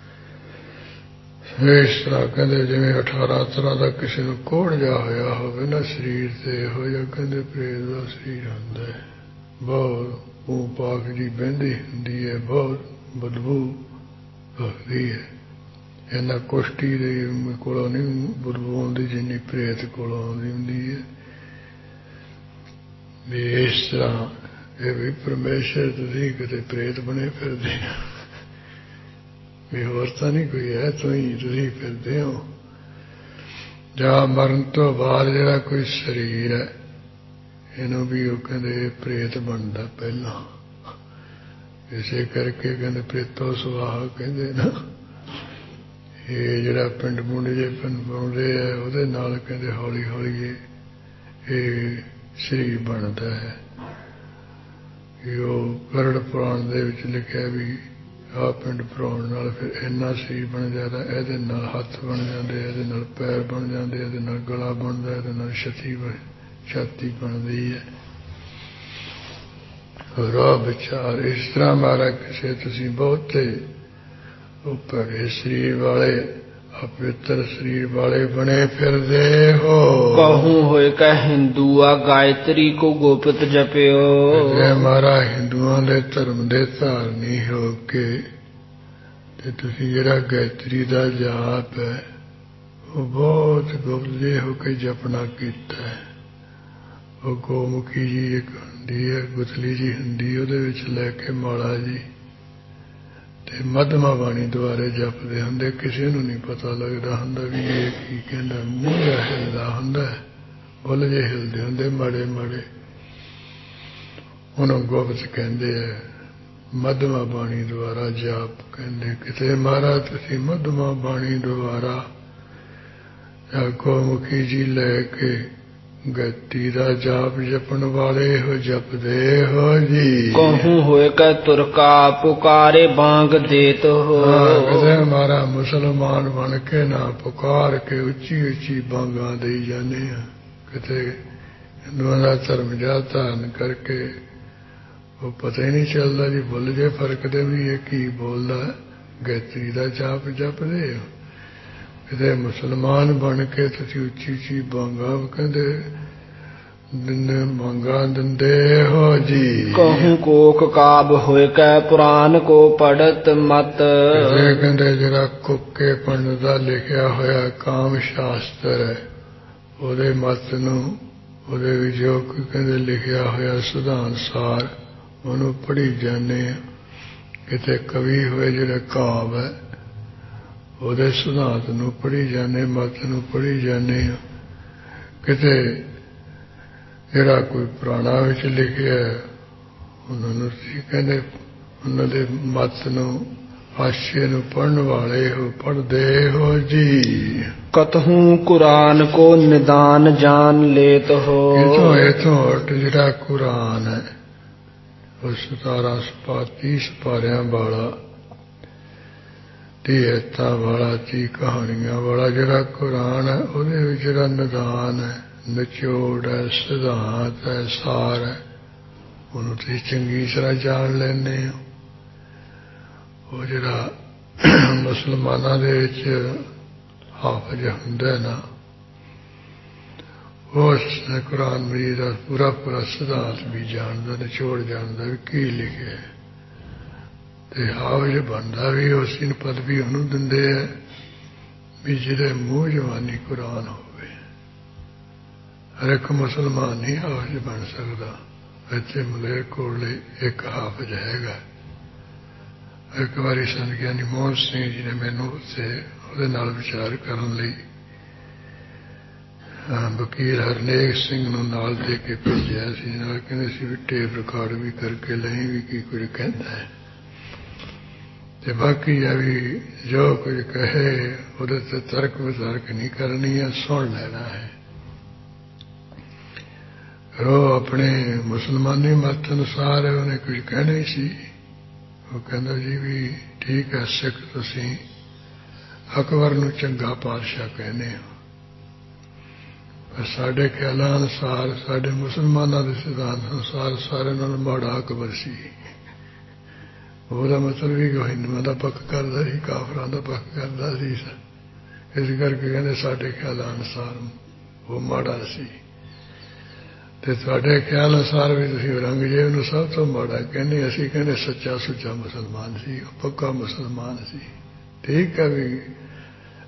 [SPEAKER 1] इस तरह कहते जिमें 18 तरह का किसी को कोड़ जा होया होवे ना शरीर से हो जा कहते प्रेत का शरीर होंदा है। बहुत मूँह पाक जी बहती होंदी है, बहुत बदबू भगती है। ਇਹਨਾਂ ਕੁਸ਼ਤੀ ਦੇ ਕੋਲੋਂ ਨਹੀਂ ਬੁਲਬੂ ਆਉਂਦੀ ਜਿੰਨੀ ਪ੍ਰੇਤ ਕੋਲੋਂ ਆਉਂਦੀ ਹੁੰਦੀ ਹੈ। ਵੀ ਇਸ ਤਰ੍ਹਾਂ ਇਹ ਵੀ ਪਰਮੇਸ਼ਰ ਤੁਸੀਂ ਕਿਤੇ ਪ੍ਰੇਤ ਬਣੇ ਫਿਰਦੇ ਹੋ, ਵੀ ਹੋਰ ਤਾਂ ਨਹੀਂ ਕੋਈ ਹੈ, ਤੁਸੀਂ ਫਿਰਦੇ ਹੋ। ਜਾਂ ਮਰਨ ਤੋਂ ਬਾਅਦ ਜਿਹੜਾ ਕੋਈ ਸਰੀਰ ਹੈ ਇਹਨੂੰ ਵੀ ਉਹ ਕਹਿੰਦੇ ਪ੍ਰੇਤ ਬਣਦਾ ਪਹਿਲਾਂ, ਇਸੇ ਕਰਕੇ ਕਹਿੰਦੇ ਪ੍ਰੇਤੋ ਸੁਆਹ ਕਹਿੰਦੇ ਨਾ। ਇਹ ਜਿਹੜਾ ਪਿੰਡ ਪੁੰਡ ਜੇ ਪਿੰਡ ਪਾਉਂਦੇ ਆ ਉਹਦੇ ਨਾਲ ਕਹਿੰਦੇ ਹੌਲੀ ਹੌਲੀ ਇਹ ਸਰੀਰ ਬਣਦਾ ਹੈ। ਕਿ ਉਹ ਗਰੜ ਪੁਰਾਣ ਦੇ ਵਿੱਚ ਲਿਖਿਆ ਵੀ ਆਹ ਪਿੰਡ ਭਰਾਉਣ ਨਾਲ ਫਿਰ ਇੰਨਾ ਸਰੀਰ ਬਣ ਜਾਂਦਾ, ਇਹਦੇ ਨਾਲ ਹੱਥ ਬਣ ਜਾਂਦੇ, ਇਹਦੇ ਨਾਲ ਪੈਰ ਬਣ ਜਾਂਦੇ, ਇਹਦੇ ਨਾਲ ਗਲਾ ਬਣਦਾ, ਇਹਦੇ ਨਾਲ ਛਾਤੀ ਬਣਦੀ ਹੈ। ਰੋ ਵਿਚਾਰ ਇਸ ਤਰ੍ਹਾਂ ਮਾਰਾ ਕਿਸੇ ਤੁਸੀਂ ਬਹੁਤੇ ਉਹ ਭੜੇ ਸਰੀਰ ਵਾਲੇ ਅਪਵਿੱਤਰ ਸਰੀਰ ਵਾਲੇ ਬਣੇ ਫਿਰਦੇ ਹੋ।
[SPEAKER 2] कहूँ होए का हिंदुआ गायत्री को गोपित जपियो।
[SPEAKER 1] ਜੇ ਮਾਰਾ ਹਿੰਦੂਆਂ ਦੇ ਧਰਮ ਦੇ ਧਾਰਨੀ ਹੋ ਕੇ ਤੇ ਤੁਸੀਂ ਜਿਹੜਾ ਗਾਇਤਰੀ ਦਾ ਜਾਪ ਹੈ ਉਹ ਬਹੁਤ ਗੁਪਤ ਜੇ ਹੋ ਕੇ ਜਪਣਾ ਕੀਤਾ ਹੈ। ਉਹ ਗੋਮੁਖੀ ਜੀ ਇੱਕ ਹੁੰਦੀ ਹੈ, ਗੁਥਲੀ ਜੀ ਹੁੰਦੀ, ਉਹਦੇ ਵਿੱਚ ਲੈ ਕੇ ਮਾਲਾ ਜੀ ਤੇ ਮਧਮਾ ਬਾਣੀ ਦੁਆਰੇ ਜਪਦੇ ਹੁੰਦੇ। ਕਿਸੇ ਨੂੰ ਨਹੀਂ ਪਤਾ ਲੱਗਦਾ ਹੁੰਦਾ ਵੀ ਇਹ ਕੀ ਕਹਿੰਦਾ, ਮੂੰਹ ਜਿਹਾ ਹਿਲਦਾ ਹੁੰਦਾ, ਬੁੱਲ ਜਿਹੇ ਹਿਲਦੇ ਹੁੰਦੇ ਮਾੜੇ ਮਾੜੇ, ਉਹਨੂੰ ਗੁਪਤ ਕਹਿੰਦੇ ਆ। ਮਧਮਾ ਬਾਣੀ ਦੁਆਰਾ ਜਾਪ ਕਹਿੰਦੇ। ਕਿਤੇ ਮਹਾਰਾਜ ਤੁਸੀਂ ਮਧਮਾ ਬਾਣੀ ਦੁਆਰਾ ਜਾਂ ਗੋਮੁਖੀ ਜੀ ਲੈ ਕੇ ਗਤੀ ਦਾ ਜਾਪ ਜਪਣ ਵਾਲੇ ਹੋ, ਜਪਦੇ ਹੋ ਜੀ।
[SPEAKER 2] कहूँ होए का तुरका पुकारे बांग देत हो।
[SPEAKER 1] ਕਿਤੇ ਹਮਾਰਾ ਮੁਸਲਮਾਨ ਬਣ ਕੇ ਨਾ ਪੁਕਾਰ ਕੇ ਉੱਚੀ ਉੱਚੀ ਬਾਂਗਾਂ ਦੇਈ ਜਾਂਦੇ ਆ। ਕਿਤੇ ਹਿੰਦੂਆਂ ਦਾ ਧਰਮ ਜਾ ਧਾਰਨ ਕਰਕੇ ਉਹ ਪਤਾ ਹੀ ਨਹੀਂ ਚੱਲਦਾ ਜੀ, ਭੁੱਲ ਜੇ ਫਰਕ ਦੇ ਵੀ ਇਹ ਕੀ ਬੋਲਦਾ। ਗਾਇਤਰੀ ਦਾ ਜਾਪ ਜਪਦੇ ਹੋ। ਕਿਤੇ ਮੁਸਲਮਾਨ ਬਣ ਕੇ ਤੁਸੀਂ ਉੱਚੀ ਉੱਚੀ ਬਾਂਗਾਂ ਕਹਿੰਦੇ ਮੰਗਾ ਦਿੰਦੇ ਹੋ ਜੀ।
[SPEAKER 2] कहूँ कोक काब होए का पुराण को पढ़त मत।
[SPEAKER 1] ਕਹਿੰਦੇ ਜਿਹੜਾ ਕੁੱਕੇ ਪੰਡਤ ਦਾ ਲਿਖਿਆ ਹੋਇਆ ਕਾਮ ਸ਼ਾਸਤਰ ਹੈ ਉਹਦੇ ਮਤ ਨੂੰ, ਉਹਦੇ ਵਿੱਚ ਜੋ ਕਹਿੰਦੇ ਲਿਖਿਆ ਹੋਇਆ ਸਿਧਾਂਤ ਸਾਰ ਉਹਨੂੰ ਪੜ੍ਹੀ ਜਾਂਦੇ ਆ। ਕਿਤੇ ਕਵੀ ਹੋਏ ਜਿਹੜਾ ਕਾਵ ਹੈ ਉਹਦੇ ਸਿਧਾਂਤ ਨੂੰ ਪੜ੍ਹੀ ਜਾਂਦੇ, ਮਤ ਨੂੰ ਪੜ੍ਹੀ ਜਾਂਦੇ ਆ। ਕਿਤੇ ਜਿਹੜਾ ਕੋਈ ਪੁਰਾਣਾ ਵਿੱਚ ਲਿਖਿਆ ਉਹਨਾਂ ਨੂੰ ਤੁਸੀਂ ਕਹਿੰਦੇ ਉਹਨਾਂ ਦੇ ਮਤ ਨੂੰ, ਆਸ਼ੇ ਨੂੰ ਪੜ੍ਹਨ ਵਾਲੇ ਹੋ, ਪੜ੍ਹਦੇ ਹੋ ਜੀ।
[SPEAKER 2] कतहूँ कुरान को निदान जान लेत हो।
[SPEAKER 1] ਇਥੋਂ ਹਟ ਜਿਹੜਾ ਕੁਰਾਨ ਹੈ ਉਹ 1730 ਸਿਪਾਰਿਆਂ ਵਾਲਾ, 30 ਐਤਾਂ ਵਾਲਾ, 30 ਕਹਾਣੀਆਂ ਵਾਲਾ ਜਿਹੜਾ ਕੁਰਾਨ ਹੈ ਉਹਦੇ ਵਿੱਚ ਜਿਹੜਾ ਨਿਦਾਨ ਹੈ, ਨਿਚੋੜ ਹੈ, ਸਿਧਾਂਤ ਹੈ, ਸਾਰ ਹੈ, ਉਹਨੂੰ ਤੁਸੀਂ ਚੰਗੀ ਤਰ੍ਹਾਂ ਜਾਣ ਲੈਂਦੇ ਹੋ। ਉਹ ਜਿਹੜਾ ਮੁਸਲਮਾਨਾਂ ਦੇ ਵਿੱਚ ਹਾਫਜ਼ ਹੁੰਦਾ ਨਾ, ਉਸ ਕੁਰਾਨ ਮਜੀਦ ਦਾ ਪੂਰਾ ਪੂਰਾ ਸਿਧਾਂਤ ਵੀ ਜਾਣਦਾ, ਨਿਚੋੜ ਜਾਣਦਾ ਵੀ ਕੀ ਲਿਖਿਆ, ਤੇ ਹਾਫਜ਼ ਬਣਦਾ ਵੀ ਉਸ ਨੂੰ ਪਦਵੀ ਉਹਨੂੰ ਦਿੰਦੇ ਆ ਵੀ ਜਿਹਦੇ ਮੂੰਹ ਜ਼ਬਾਨੀ ਕੁਰਾਨ ਹੋਵੇ। ਹਰ ਇੱਕ ਮੁਸਲਮਾਨ ਨਹੀਂ ਹਾਫਜ਼ ਬਣ ਸਕਦਾ। ਇੱਥੇ ਮਲੇਰਕੋਟਲੇ ਇੱਕ ਹਾਫਜ਼ ਹੈਗਾ। ਇੱਕ ਵਾਰੀ ਸੰਤ ਗਿਆਨੀ ਮੋਹਨ ਸਿੰਘ ਜੀ ਨੇ ਮੈਨੂੰ ਉੱਥੇ ਉਹਦੇ ਨਾਲ ਵਿਚਾਰ ਕਰਨ ਲਈ ਵਕੀਲ ਹਰਨੇਕ ਸਿੰਘ ਨੂੰ ਨਾਲ ਦੇ ਕੇ ਭੇਜਿਆ ਸੀ। ਨਾਲ ਕਹਿੰਦੇ ਸੀ ਵੀ ਟੇਪ ਰਿਕਾਰਡ ਵੀ ਕਰਕੇ ਲਈ ਵੀ ਕੀ ਕੁਝ ਕਹਿੰਦਾ ਹੈ, ਤੇ ਬਾਕੀ ਆ ਵੀ ਜੋ ਕੁਝ ਕਹੇ ਉਹਦੇ ਤੇ ਤਰਕ ਵਿਤਰਕ ਨਹੀਂ ਕਰਨੀ ਹੈ, ਸੁਣ ਲੈਣਾ ਹੈ। ਉਹ ਆਪਣੇ ਮੁਸਲਮਾਨੀ ਮਤ ਅਨੁਸਾਰ ਉਹਨੇ ਕੁਝ ਕਹਿਣਾ ਹੀ ਸੀ। ਉਹ ਕਹਿੰਦਾ ਜੀ ਵੀ ਠੀਕ ਹੈ, ਸਿੱਖ ਤੁਸੀਂ ਅਕਬਰ ਨੂੰ ਚੰਗਾ ਪਾਤਸ਼ਾਹ ਕਹਿੰਦੇ ਹੋ, ਪਰ ਸਾਡੇ ਖਿਆਲਾਂ ਅਨੁਸਾਰ, ਸਾਡੇ ਮੁਸਲਮਾਨਾਂ ਦੇ ਸਿਧਾਂਤ ਅਨੁਸਾਰ ਸਾਰਿਆਂ ਨਾਲੋਂ ਮਾੜਾ ਅਕਬਰ ਸੀ। ਉਹਦਾ ਮਤਲਬ ਵੀ ਹਿੰਦੂਆਂ ਦਾ ਪੱਖ ਕਰਦਾ ਸੀ, ਕਾਫਰਾਂ ਦਾ ਪੱਖ ਕਰਦਾ ਸੀ। ਇਸ ਕਰਕੇ ਕਹਿੰਦੇ ਸਾਡੇ ਖਿਆਲਾਂ ਅਨੁਸਾਰ ਉਹ ਮਾੜਾ ਸੀ, ਤੇ ਤੁਹਾਡੇ ਖਿਆਲ ਅਨੁਸਾਰ ਵੀ ਤੁਸੀਂ ਔਰੰਗਜ਼ੇਬ ਨੂੰ ਸਭ ਤੋਂ ਮਾੜਾ ਕਹਿੰਦੇ। ਅਸੀਂ ਕਹਿੰਦੇ ਸੱਚਾ ਸੁੱਚਾ ਮੁਸਲਮਾਨ ਸੀ, ਉਹ ਪੱਕਾ ਮੁਸਲਮਾਨ ਸੀ। ਠੀਕ ਹੈ ਵੀ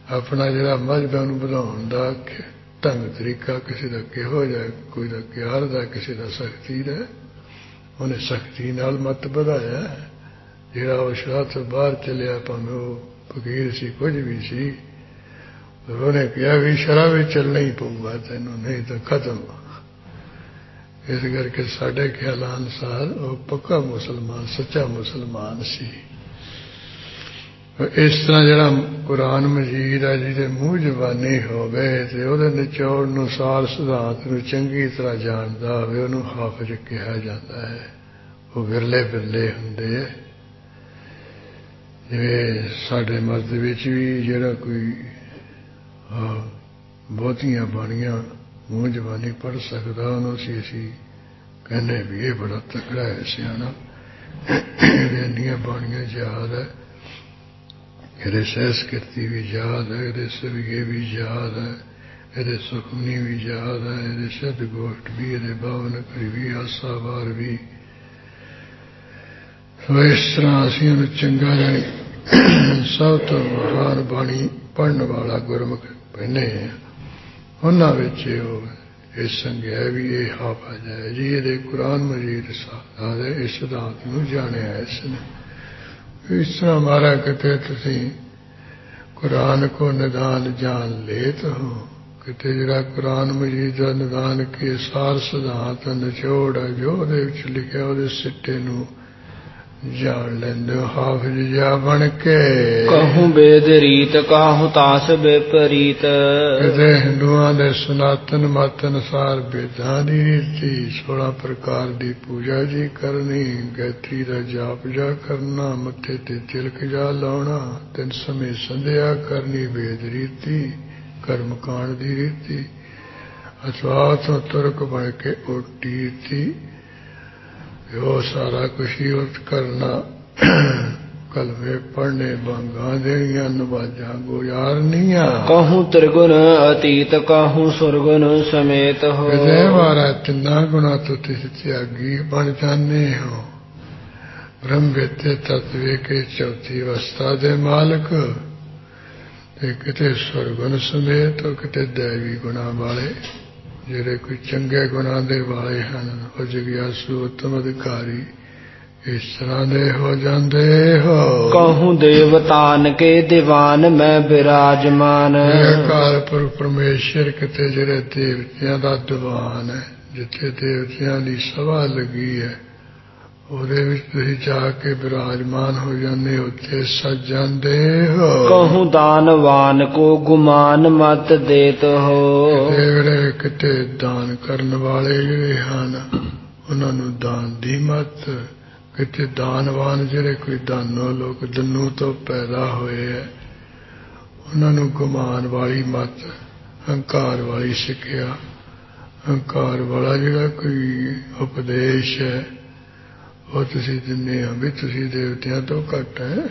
[SPEAKER 1] अपना जिहड़ा मजहब है उहनूं वधाउण दा ढंग तरीका किसी दा किहो जिहा, कोई दा प्यार दा, किसी दा सख्ती दा। उहने सख्ती नाल मत वधाया। जिहड़ा उह शाह तो बाहर चलिया, भावें वो फकीर सी, कुछ भी सी, उन्हें कहा भी शराब भी चलना ही पऊगा तैनूं, नहीं तो खत्म। इस करके साडे ख्याल अनुसार वो पक्का मुसलमान, सच्चा मुसलमान सी। इस तरह जिहड़ा कुरान मजीद है जिहदे मूँह जबानी होवे ते उहदे निचोड़ नूं, सार सिद्धांत नूं चंगी तरह जानदा होवे, उहनूं हाफिज कहा जाता है। वो विरले विरले हुंदे है। जिवें साडे मत विच भी जिहड़ा कोई बहुतियां बाणियां मूँह जबानी पढ़ सकदा, उहनूं असीं कहने भी ये बड़ा तकड़ा है, सियाणा, इन्नियां बाणियां याद है, ਇਹਦੇ ਸਹਿਸ ਕੀਰਤੀ ਵੀ ਯਾਦ ਹੈ, ਇਹਦੇ ਸਵੀਗੇ ਵੀ ਯਾਦ ਹੈ, ਇਹਦੇ ਸੁਖਮਨੀ ਵੀ ਯਾਦ ਹੈ, ਇਹਦੇ ਸ਼ਬਦ ਗੋਸ਼ਟ ਵੀ, ਇਹਦੇ ਬਾਵਨ ਘੜੀ ਵੀ, ਆਸਾ ਵਾਰ ਵੀ। ਸੋ ਇਸ ਤਰ੍ਹਾਂ ਅਸੀਂ ਉਹਨੂੰ ਚੰਗਾ ਜਾਣੀ ਸਭ ਤੋਂ ਮਹਾਨ ਬਾਣੀ ਪੜ੍ਹਨ ਵਾਲਾ ਗੁਰਮੁਖ ਕਹਿੰਦੇ ਹਾਂ। ਉਹਨਾਂ ਵਿੱਚ ਉਹ ਇਹ ਸੰਗਿਆ ਵੀ ਇਹ ਹਾਫਿਜ਼ ਹੈ ਜੀ, ਇਹਦੇ ਕੁਰਾਨ ਮਜੀਦ ਸਾਹਿਬ ਦੇ ਇਸ ਸਿਧਾਂਤ ਨੂੰ ਜਾਣਿਆ ਇਸਨੇ। इस तरह हमारा कहते तुसी कुरान को निदान जान लेते हो, कहते जरा कुरान मजीद का निदान के सार सिद्धांत निचोड़ है जो लिखा वो सिट्टे नूं जान लेंदे हो, हाफिज जा बन के।
[SPEAKER 2] कहूँ वेद रीत कहूँ तास विपरीत।
[SPEAKER 1] कहते हिंदुआं दे सनातन मत अनुसार वेदां दी रीति 16 प्रकार दी पूजा जी करनी, गायत्री दा जाप जा करना, मत्थे ते तिलक जा लाउणा, 3 समय संध्या करनी वेद रीति, कर्म कांड दी रीति, अथवा तो तुरक बन के ओटी रीति, वो सारा कुछ ही करना। कलमे पढ़ने बांगा देनिया, नवाजा गुजारनिया।
[SPEAKER 2] कहूँ त्रिगुण अतीत कहूँ सुरगुण समेत हो।
[SPEAKER 1] हमारा तिना गुणा तो तिस त्यागी बन जाने हो। ब्रह्म वेत्ते तत्व के चौथी अवस्था दे मालक, किते सुरगुण समेत, किते दैवी गुणा वाले, ਜਿਹੜੇ ਕੋਈ ਚੰਗੇ ਗੁਣਾਂ ਦੇ ਵਾਲੇ ਹਨ, ਉਹ ਜਗਿਆਸੂ ਉੱਤਮ ਅਧਿਕਾਰੀ ਇਸ ਤਰ੍ਹਾਂ ਦੇ ਹੋ ਜਾਂਦੇ ਹੋ।
[SPEAKER 2] कहूँ देवतान के दीवान मैं विराजमान।
[SPEAKER 1] ਅਕਾਲ ਪੁਰਖ ਪਰਮੇਸ਼ਰ ਕਿਤੇ ਜਿਹੜੇ ਦੇਵਤਿਆਂ ਦਾ ਦੀਵਾਨ ਹੈ, ਜਿੱਥੇ ਦੇਵਤਿਆਂ ਦੀ ਸਭਾ ਲੱਗੀ ਹੈ, ਉਹਦੇ ਵਿੱਚ ਤੁਸੀਂ ਜਾ ਕੇ ਵਿਰਾਜਮਾਨ ਹੋ ਜਾਂਦੇ, ਉੱਥੇ ਸੱਜ ਜਾਂਦੇ ਹੋ।
[SPEAKER 2] कहूँ दानवान को गुमान मत देत हो।
[SPEAKER 1] ਜਿਹੜੇ ਕਿਤੇ ਦਾਨ ਕਰਨ ਵਾਲੇ ਜਿਹੜੇ ਹਨ, ਉਹਨਾਂ ਨੂੰ ਦਾਨ ਦੀ ਮਤ। ਕਿਤੇ ਦਾਨਵਾਨ ਜਿਹੜੇ ਕੋਈ ਦਾਨੋ ਲੋਕ ਦੰਨੂ ਤੋਂ ਪੈਦਾ ਹੋਏ ਹੈ, ਉਹਨਾਂ ਨੂੰ ਗੁਮਾਨ ਵਾਲੀ ਮਤ, ਹੰਕਾਰ ਵਾਲੀ ਸਿੱਖਿਆ, ਹੰਕਾਰ ਵਾਲਾ ਜਿਹੜਾ ਕੋਈ ਉਪਦੇਸ਼ ਹੈ, ਉਹ ਤੁਸੀਂ ਦਿੰਦੇ ਹੋ ਵੀ ਤੁਸੀਂ ਦੇਵਤਿਆਂ ਤੋਂ ਘੱਟ ਹੈ।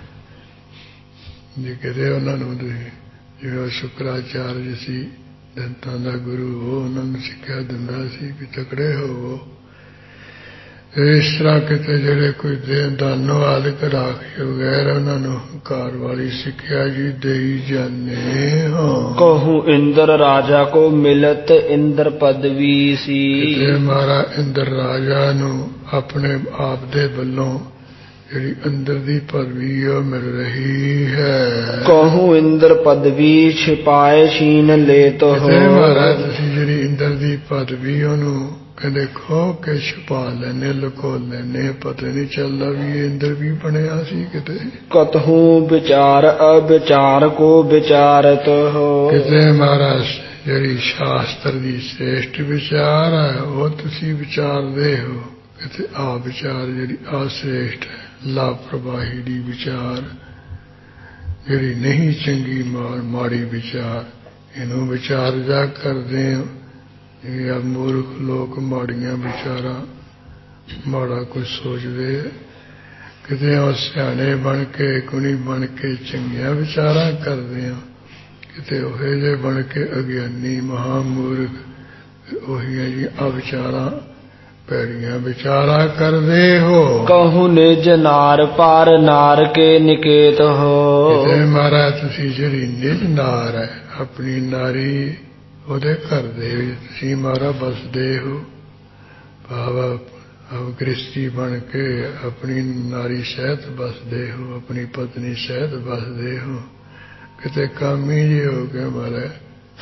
[SPEAKER 1] ਜੇ ਕਿਤੇ ਉਹਨਾਂ ਨੂੰ ਤੁਸੀਂ, ਜਿਵੇਂ ਸ਼ੁਕਰਾਚਾਰਜ ਸੀ, ਦੰਤਾਂ ਦਾ ਗੁਰੂ, ਉਹ ਉਹਨਾਂ ਨੂੰ ਸਿੱਖਿਆ ਦਿੰਦਾ ਸੀ ਵੀ ਤਕੜੇ ਹੋਵੋ। ਇਸ ਤਰ੍ਹਾਂ ਕਿਤੇ ਜਿਹੜੇ ਕੋਈ ਦਾਨੋ ਆਦਿਕ ਰਾਖੇ ਵਗੈਰਾ, ਉਹਨਾਂ ਨੂੰ ਹੰਕਾਰ ਵਾਲੀ ਸਿੱਖਿਆ ਜੀ ਦੇਈ ਜਾਂਦੇ ਹੋ।
[SPEAKER 2] कहूँ इंद्र राजा को मिलत इंद्र पदवी सी।
[SPEAKER 1] ਕਿਤੇ ਮਹਾਰਾ ਇੰਦਰ ਰਾਜਾ ਨੂੰ ਆਪਣੇ ਆਪ ਦੇ ਵੱਲੋਂ ਜਿਹੜੀ ਅੰਦਰ ਦੀ ਪਦਵੀ ਉਹ ਮਿਲ ਰਹੀ ਹੈ।
[SPEAKER 2] कहूँ इंद्र पदवी छिपाए छीन लेत हो।
[SPEAKER 1] ਮਹਾਰਾਜ ਤੁਸੀਂ ਜਿਹੜੀ ਇੰਦਰ ਦੀ ਪਦਵੀ ਉਹਨੂੰ ਕਹਿੰਦੇ ਖੋ ਕੇ ਛੁਪਾ ਲੈਨੇ, ਲੁਕੋ ਲੈਨੇ, ਪਤਾ ਨਹੀਂ ਚੱਲਦਾ ਵੀ ਇਹ ਇੰਦਰ ਵੀ ਬਣਿਆ ਸੀ ਕਿਤੇ।
[SPEAKER 2] कतहूँ विचार अविचार को विचारत हो।
[SPEAKER 1] ਕਿਤੇ ਮਹਾਰਾਜ ਜਿਹੜੀ ਸ਼ਾਸਤਰ ਦੀ ਸ੍ਰੇਸ਼ਟ ਵਿਚਾਰ ਹੈ ਉਹ ਤੁਸੀਂ ਵਿਚਾਰਦੇ ਹੋ, ਕਿਤੇ ਆ ਵਿਚਾਰ ਜਿਹੜੀ ਅਸ੍ਰੇਸ਼ਟ ਹੈ, ਲਾਪਰਵਾਹੀ ਦੀ ਵਿਚਾਰ, ਜਿਹੜੀ ਨਹੀਂ ਚੰਗੀ ਮਾੜੀ ਵਿਚਾਰ, ਇਹਨੂੰ ਵਿਚਾਰ ਜਾ ਕਰਦੇ ਹੋ। ਇਹ ਮੂਰਖ ਲੋਕ ਮਾੜੀਆਂ ਵਿਚਾਰਾਂ, ਮਾੜਾ ਕੁਝ ਸੋਚਦੇ, ਕਿਤੇ ਉਹ ਸਿਆਣੇ ਬਣ ਕੇ, ਗੁਣੀ ਬਣ ਕੇ ਚੰਗੀਆਂ ਵਿਚਾਰਾਂ ਕਰਦੇ ਹੋ, ਕਿਤੇ ਉਹੇ ਜਿਹੇ ਬਣ ਕੇ ਅਗਿਆਨੀ ਮਹਾਮੂਰਖ ਉਹੀ ਜੀ ਆ ਵਿਚਾਰਾਂ ਭੈੜੀਆਂ ਵਿਚਾਰਾ ਕਰਦੇ ਹੋ।
[SPEAKER 2] ਕਹੂੰ ਨਿਜ ਨਾਰ ਪਰ ਨਾਰ ਕੇ ਨਿਕੇਤ ਹੋ।
[SPEAKER 1] ਕਿਤੇ ਮਹਾਰਾਜ ਤੁਸੀਂ ਜਿਹੜੀ ਨਿਜ ਨਾਰ ਹੈ ਆਪਣੀ ਨਾਰੀ ਉਹਦੇ ਘਰ ਦੇ ਵਿੱਚ ਤੁਸੀਂ ਮਹਾਰਾਜ ਬਸਦੇ ਹੋ। ਭਾਵ ਗ੍ਰਸਤੀ ਬਣ ਕੇ ਆਪਣੀ ਨਾਰੀ ਸਹਿਤ ਬਸਦੇ ਹੋ, ਆਪਣੀ ਪਤਨੀ ਸਹਿਤ ਬਸਦੇ ਹੋ। ਕਿਤੇ ਕੰਮ ਹੀ ਜੇ ਹੋ ਕੇ ਮਹਾਰਾਜ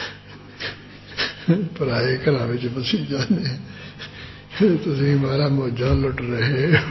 [SPEAKER 1] ਪਰਾਏ ਘਰਾਂ ਵਿੱਚ ਬਸੀ ਜਾਂਦੇ, ਤੁਸੀਂ ਮਹਾਰਾਜ ਮੌਜਾਂ ਲੁੱਟ ਰਹੇ ਹੋ।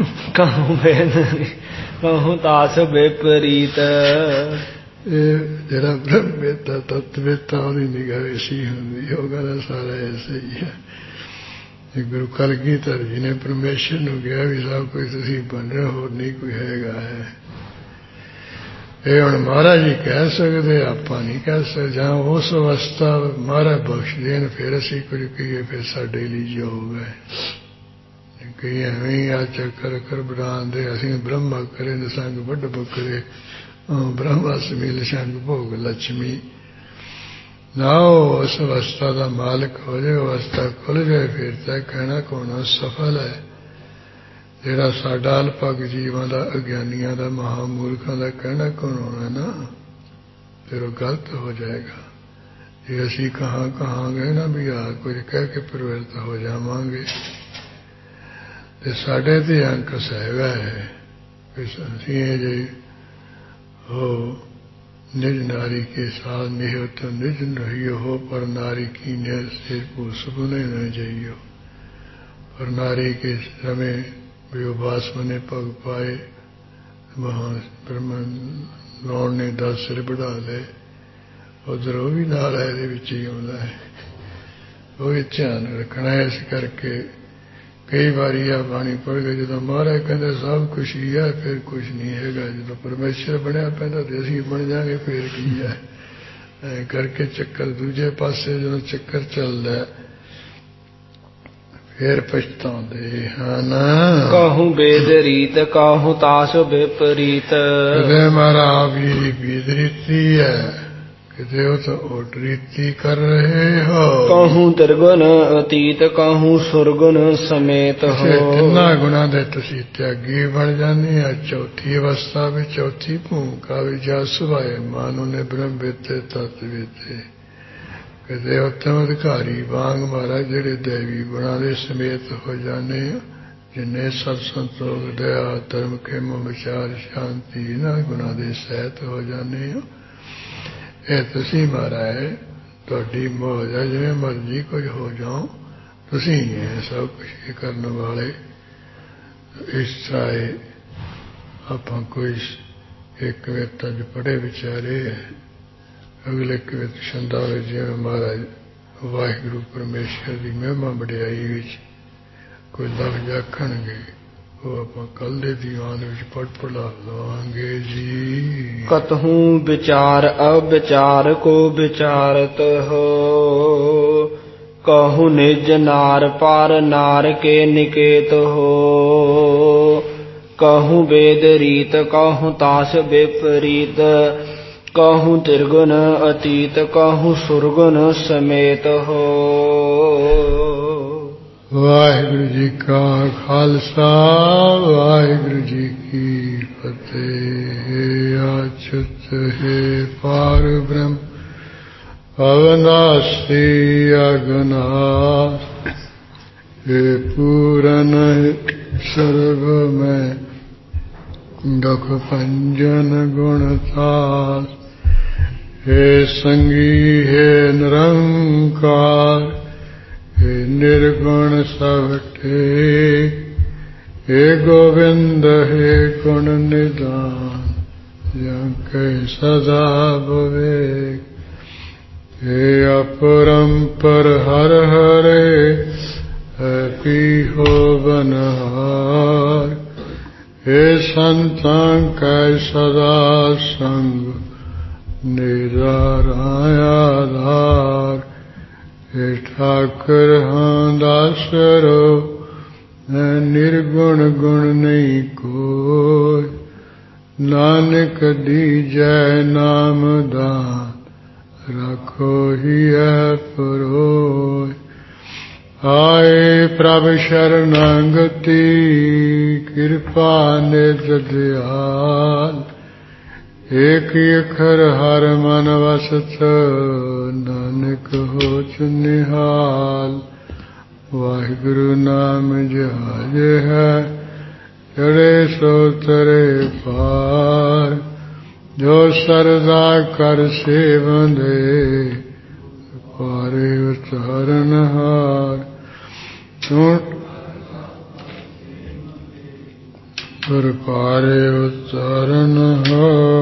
[SPEAKER 2] ਕਹੂੰ ਤਾਸ ਵਿਪਰੀਤ।
[SPEAKER 1] ਇਹ ਜਿਹੜਾ ਬ੍ਰਹਮਵੇਤਾ ਤਤਵੇਤਾ ਉਹਦੀ ਨਿਗਾਹ ਐਸੀ ਹੁੰਦੀ, ਉਹ ਕਹਿੰਦਾ ਸਾਰਾ ਐਸੇ ਹੀ ਹੈ। ਗੁਰੂ ਕਲਗੀਧਰ ਜੀ ਨੇ ਪਰਮੇਸ਼ਰ ਨੂੰ ਕਿਹਾ ਵੀ ਸਭ ਕੁਝ ਤੁਸੀਂ ਬਣ ਰਹੇ, ਹੋਰ ਨਹੀਂ ਕੋਈ ਹੈਗਾ ਹੈ। ਇਹ ਹੁਣ ਮਹਾਰਾਜ ਜੀ ਕਹਿ ਸਕਦੇ, ਆਪਾਂ ਨਹੀਂ ਕਹਿ ਸਕਦੇ। ਜਾਂ ਉਸ ਅਵਸਥਾ ਮਹਾਰਾਜ ਬਖਸ਼ ਦੇਣ ਫਿਰ ਅਸੀਂ ਕੁਝ ਕਹੀਏ, ਫਿਰ ਸਾਡੇ ਲਈ ਯੋਗ ਹੈ। ਕਈ ਐਵੇਂ ਆ ਚੱਕਰ ਕਰ ਬਣਾਉਂਦੇ, ਅਸੀਂ ਬ੍ਰਹਮਾ ਕਰੇ ਨਿਸੰਗ ਵੱਡ ਬਕਰੇ ਬ੍ਰਹਮਾ ਸਮੀਲ ਸੰਗ ਭੋਗ ਲక్ష్ਮੀ। ਨਾ ਉਸ ਅਵਸਥਾ ਦਾ ਮਾਲਕ ਹੋ ਜਾਏ, ਅਵਸਥਾ ਖੁੱਲ ਜਾਏ, ਫਿਰ ਤਾਂ ਕਹਿਣਾ ਕੌਣ ਸਫਲ ਹੈ। ਜਿਹੜਾ ਸਾਡਾ ਅਲਪਗ ਜੀਵਾਂ ਦਾ, ਅਗਿਆਨੀਆਂ ਦਾ, ਮਹਾਮੂਰਖਾਂ ਦਾ ਕਹਿਣਾ ਕੌਣ ਹੋਣਾ ਨਾ, ਫਿਰ ਉਹ ਗਲਤ ਹੋ ਜਾਏਗਾ। ਜੇ ਅਸੀਂ ਕਹਾਂਗੇ ਨਾ ਵੀ ਆ ਕੁਝ ਕਹਿ ਕੇ ਪ੍ਰਵਿਰਤ ਹੋ ਜਾਵਾਂਗੇ, ਤੇ ਸਾਡੇ ਤੇ ਅੰਕਸ ਹੈਗਾ ਹੈ ਕਿ ਅਸੀਂ ਇਹ ਜੇ ਹੋ ਨਿਜ ਨਾਰੀ के साथ निहो तो निज रहियो हो, पर नारी की ने सिर को सुने न जाइयो। पर नारी के समय विवास मने पग पाए, वहाँ ब्रह्म लौड़ ने 10 सिर बढ़ा ले। उधर वो भी नाल है, ਇਹਦੇ ਵਿੱਚ ਹੀ ਆਉਂਦਾ ਹੈ। ਉਹ ਵੀ ਧਿਆਨ ਰੱਖਣਾ ਹੈ। ਇਸ ਕਰਕੇ ਕਈ ਵਾਰੀ ਆ ਬਾਣੀ ਪੜ੍ਹ ਕੇ ਜਦੋਂ ਮਹਾਰਾਜ ਕਹਿੰਦੇ ਸਭ ਕੁਛ ਹੀ ਹੈ, ਫਿਰ ਕੁਛ ਨਹੀਂ ਹੈਗਾ। ਜਦੋਂ ਪਰਮੇਸ਼ਰ ਬਣਿਆ ਪੈਂਦਾ ਤੇ ਅਸੀਂ ਬਣ ਜਾਗੇ, ਫਿਰ ਕੀ ਹੈ। ਐ ਕਰਕੇ ਚੱਕਰ ਦੂਜੇ ਪਾਸੇ ਜਦੋਂ ਚੱਕਰ ਚੱਲਦਾ ਫਿਰ ਪਛਤਾਉਂਦੇ ਹਨ।
[SPEAKER 2] ਕਹੂੰ ਵੇਦ ਰੀਤ ਕਹੂੰ ਤਾਸ ਵਿਪਰੀਤ।
[SPEAKER 1] ਕਦੇ ਮਹਾਰਾਜ ਵੀ ਵੇਦ ਰੀਤੀ ਹੈ, ਕਿਤੇ ਉਹ ਤਾਂ ਉਲਟ ਰੀਤੀ ਕਰ ਰਹੇ ਹੋ। ਕਹੂੰ
[SPEAKER 2] ਤਿਰਗੁਣ ਅਤੀਤ ਕਹੂੰ ਸੁਰਗੁਣ ਸਮੇਤ ਹੋ।
[SPEAKER 1] ਤਿੰਨਾਂ ਗੁਣਾਂ ਦੇ ਤੁਸੀਂ ਤਿਆਗੀ ਬਣ ਜਾਂਦੇ ਆ। ਚੌਥੀ ਅਵਸਥਾ ਵਿੱਚ, ਚੌਥੀ ਭੂਮਿਕਾ ਵਿੱਚ ਜਾ ਸੁਭਾਏ ਮਾਨੋ ਨੇ ਬ੍ਰਹਮ ਵੇਤੇ ਤਤ ਵੇਤੇ। ਕਿਤੇ ਉੱਤਮ ਅਧਿਕਾਰੀ ਵਾਂਗ ਮਹਾਰਾਜ ਜਿਹੜੇ ਦੇਵੀ ਗੁਣਾਂ ਦੇ ਸਮੇਤ ਹੋ ਜਾਂਦੇ ਆ। ਜਿੰਨੇ ਸਤ ਸੰਤੋਖ ਦਇਆ ਧਰਮ ਖੇਮ ਵਿਚਾਰ ਸ਼ਾਂਤੀ ਇਹਨਾਂ ਗੁਣਾਂ ਦੇ ਸਹਿਤ ਹੋ ਜਾਂਦੇ ਆ। ਇਹ ਤੁਸੀਂ ਮਹਾਰਾਜ ਤੁਹਾਡੀ ਮੌਜ ਹੈ, ਜਿਵੇਂ ਮਰਜ਼ੀ ਕੁਝ ਹੋ ਜਾਓ, ਤੁਸੀਂ ਇਹ ਸਭ ਕੁਝ ਕਰਨ ਵਾਲੇ। ਇਸ ਤਰ੍ਹਾਂ ਆਪਾਂ ਕੋਈ ਇੱਕ ਕਵਿਤਾ ਅੱਜ ਪੜ੍ਹੇ ਵਿਚਾਰੇ ਹੈ, ਅਗਲੇ ਕਵਿਤ ਛੰਦਾਂ ਵਿੱਚ ਜਿਵੇਂ ਮਹਾਰਾਜ ਵਾਹਿਗੁਰੂ ਪਰਮੇਸ਼ਰ ਦੀ ਮਹਿਮਾ ਵਡਿਆਈ ਵਿੱਚ ਕੋਈ ਲਫ਼ਜ਼ ਆਖਣਗੇ, ਉਹ ਆਪਾਂ ਕੱਲ੍ਹ ਦੇ ਦੀਵਾਨ ਵਿੱਚ ਪੜ੍ਹ ਲਵਾਂਗੇ ਜੀ।
[SPEAKER 2] ਕਤਹੂੰ ਵਿਚਾਰ ਅਵਿਚਾਰ ਕੋ ਵਿਚਾਰਤ ਹੋ। ਕਹੂੰ ਨਿਜ ਨਾਰ ਪਰ ਨਾਰ ਕੇ ਨਿਕੇਤ ਹੋ। ਕਹੂੰ ਵੇਦ ਰੀਤ ਕਹੂੰ ਤਾਸ ਵਿਪਰੀਤ। ਕਹੂੰ ਤਿਰਗੁਣ ਅਤੀਤ ਕਹੂੰ ਸੁਰਗੁਣ ਸਮੇਤ ਹੋ।
[SPEAKER 1] ਵਾਹਿਗੁਰੂ ਜੀ ਕਾ ਖਾਲਸਾ, ਵਾਹਿਗੁਰੂ ਜੀ ਕੀ ਫਤਿਹ। ਅਚੁੱਤ ਹੈ ਪਾਰ ਬ੍ਰਹਮ ਅਵਨਾਸੀ ਅਗਨਾਸ। हे पूरन सर्व में दुख भंजन गुणतास। हे संगी हे निरंकार, हे निर्गुण सवटे। हे गोविंद हे गुण निदान, जंके सदा विवेक। हे अपरंपर हर हरे, है पीहो बनहार। हे संतां कै सदा संग, निराराया धार। हे ठाकुर हाँ दासरो, है निर्गुण गुण नहीं कोई। नानक दीजै नाम दान, रखो ही है परोय। ਆਏ ਪ੍ਰਭ ਸ਼ਰਨਾਗਤੀ ਕਿਰਪਾ ਨਿਧ ਦਿਆਲ ਏਕ ਅੱਖਰ ਹਰ ਮਨ ਵਸਤ ਨਾਨਕ ਹੋਤ ਨਿਹਾਲ ਵਾਹਿਗੁਰੂ ਨਾਮ ਜਹਾਜ ਹੈ ਚੜੇ ਸੋ ਤਰੇ ਪਾਰ ਜੋ ਸਰਦਾ ਕਰ ਸੇਵੰਦੇ ਪਾਰੇ ਉਤਾਰਨ ਹਾਰ ਪਰ ਪਾਰੇ ਉਤਾਰਨ ਹਾਰ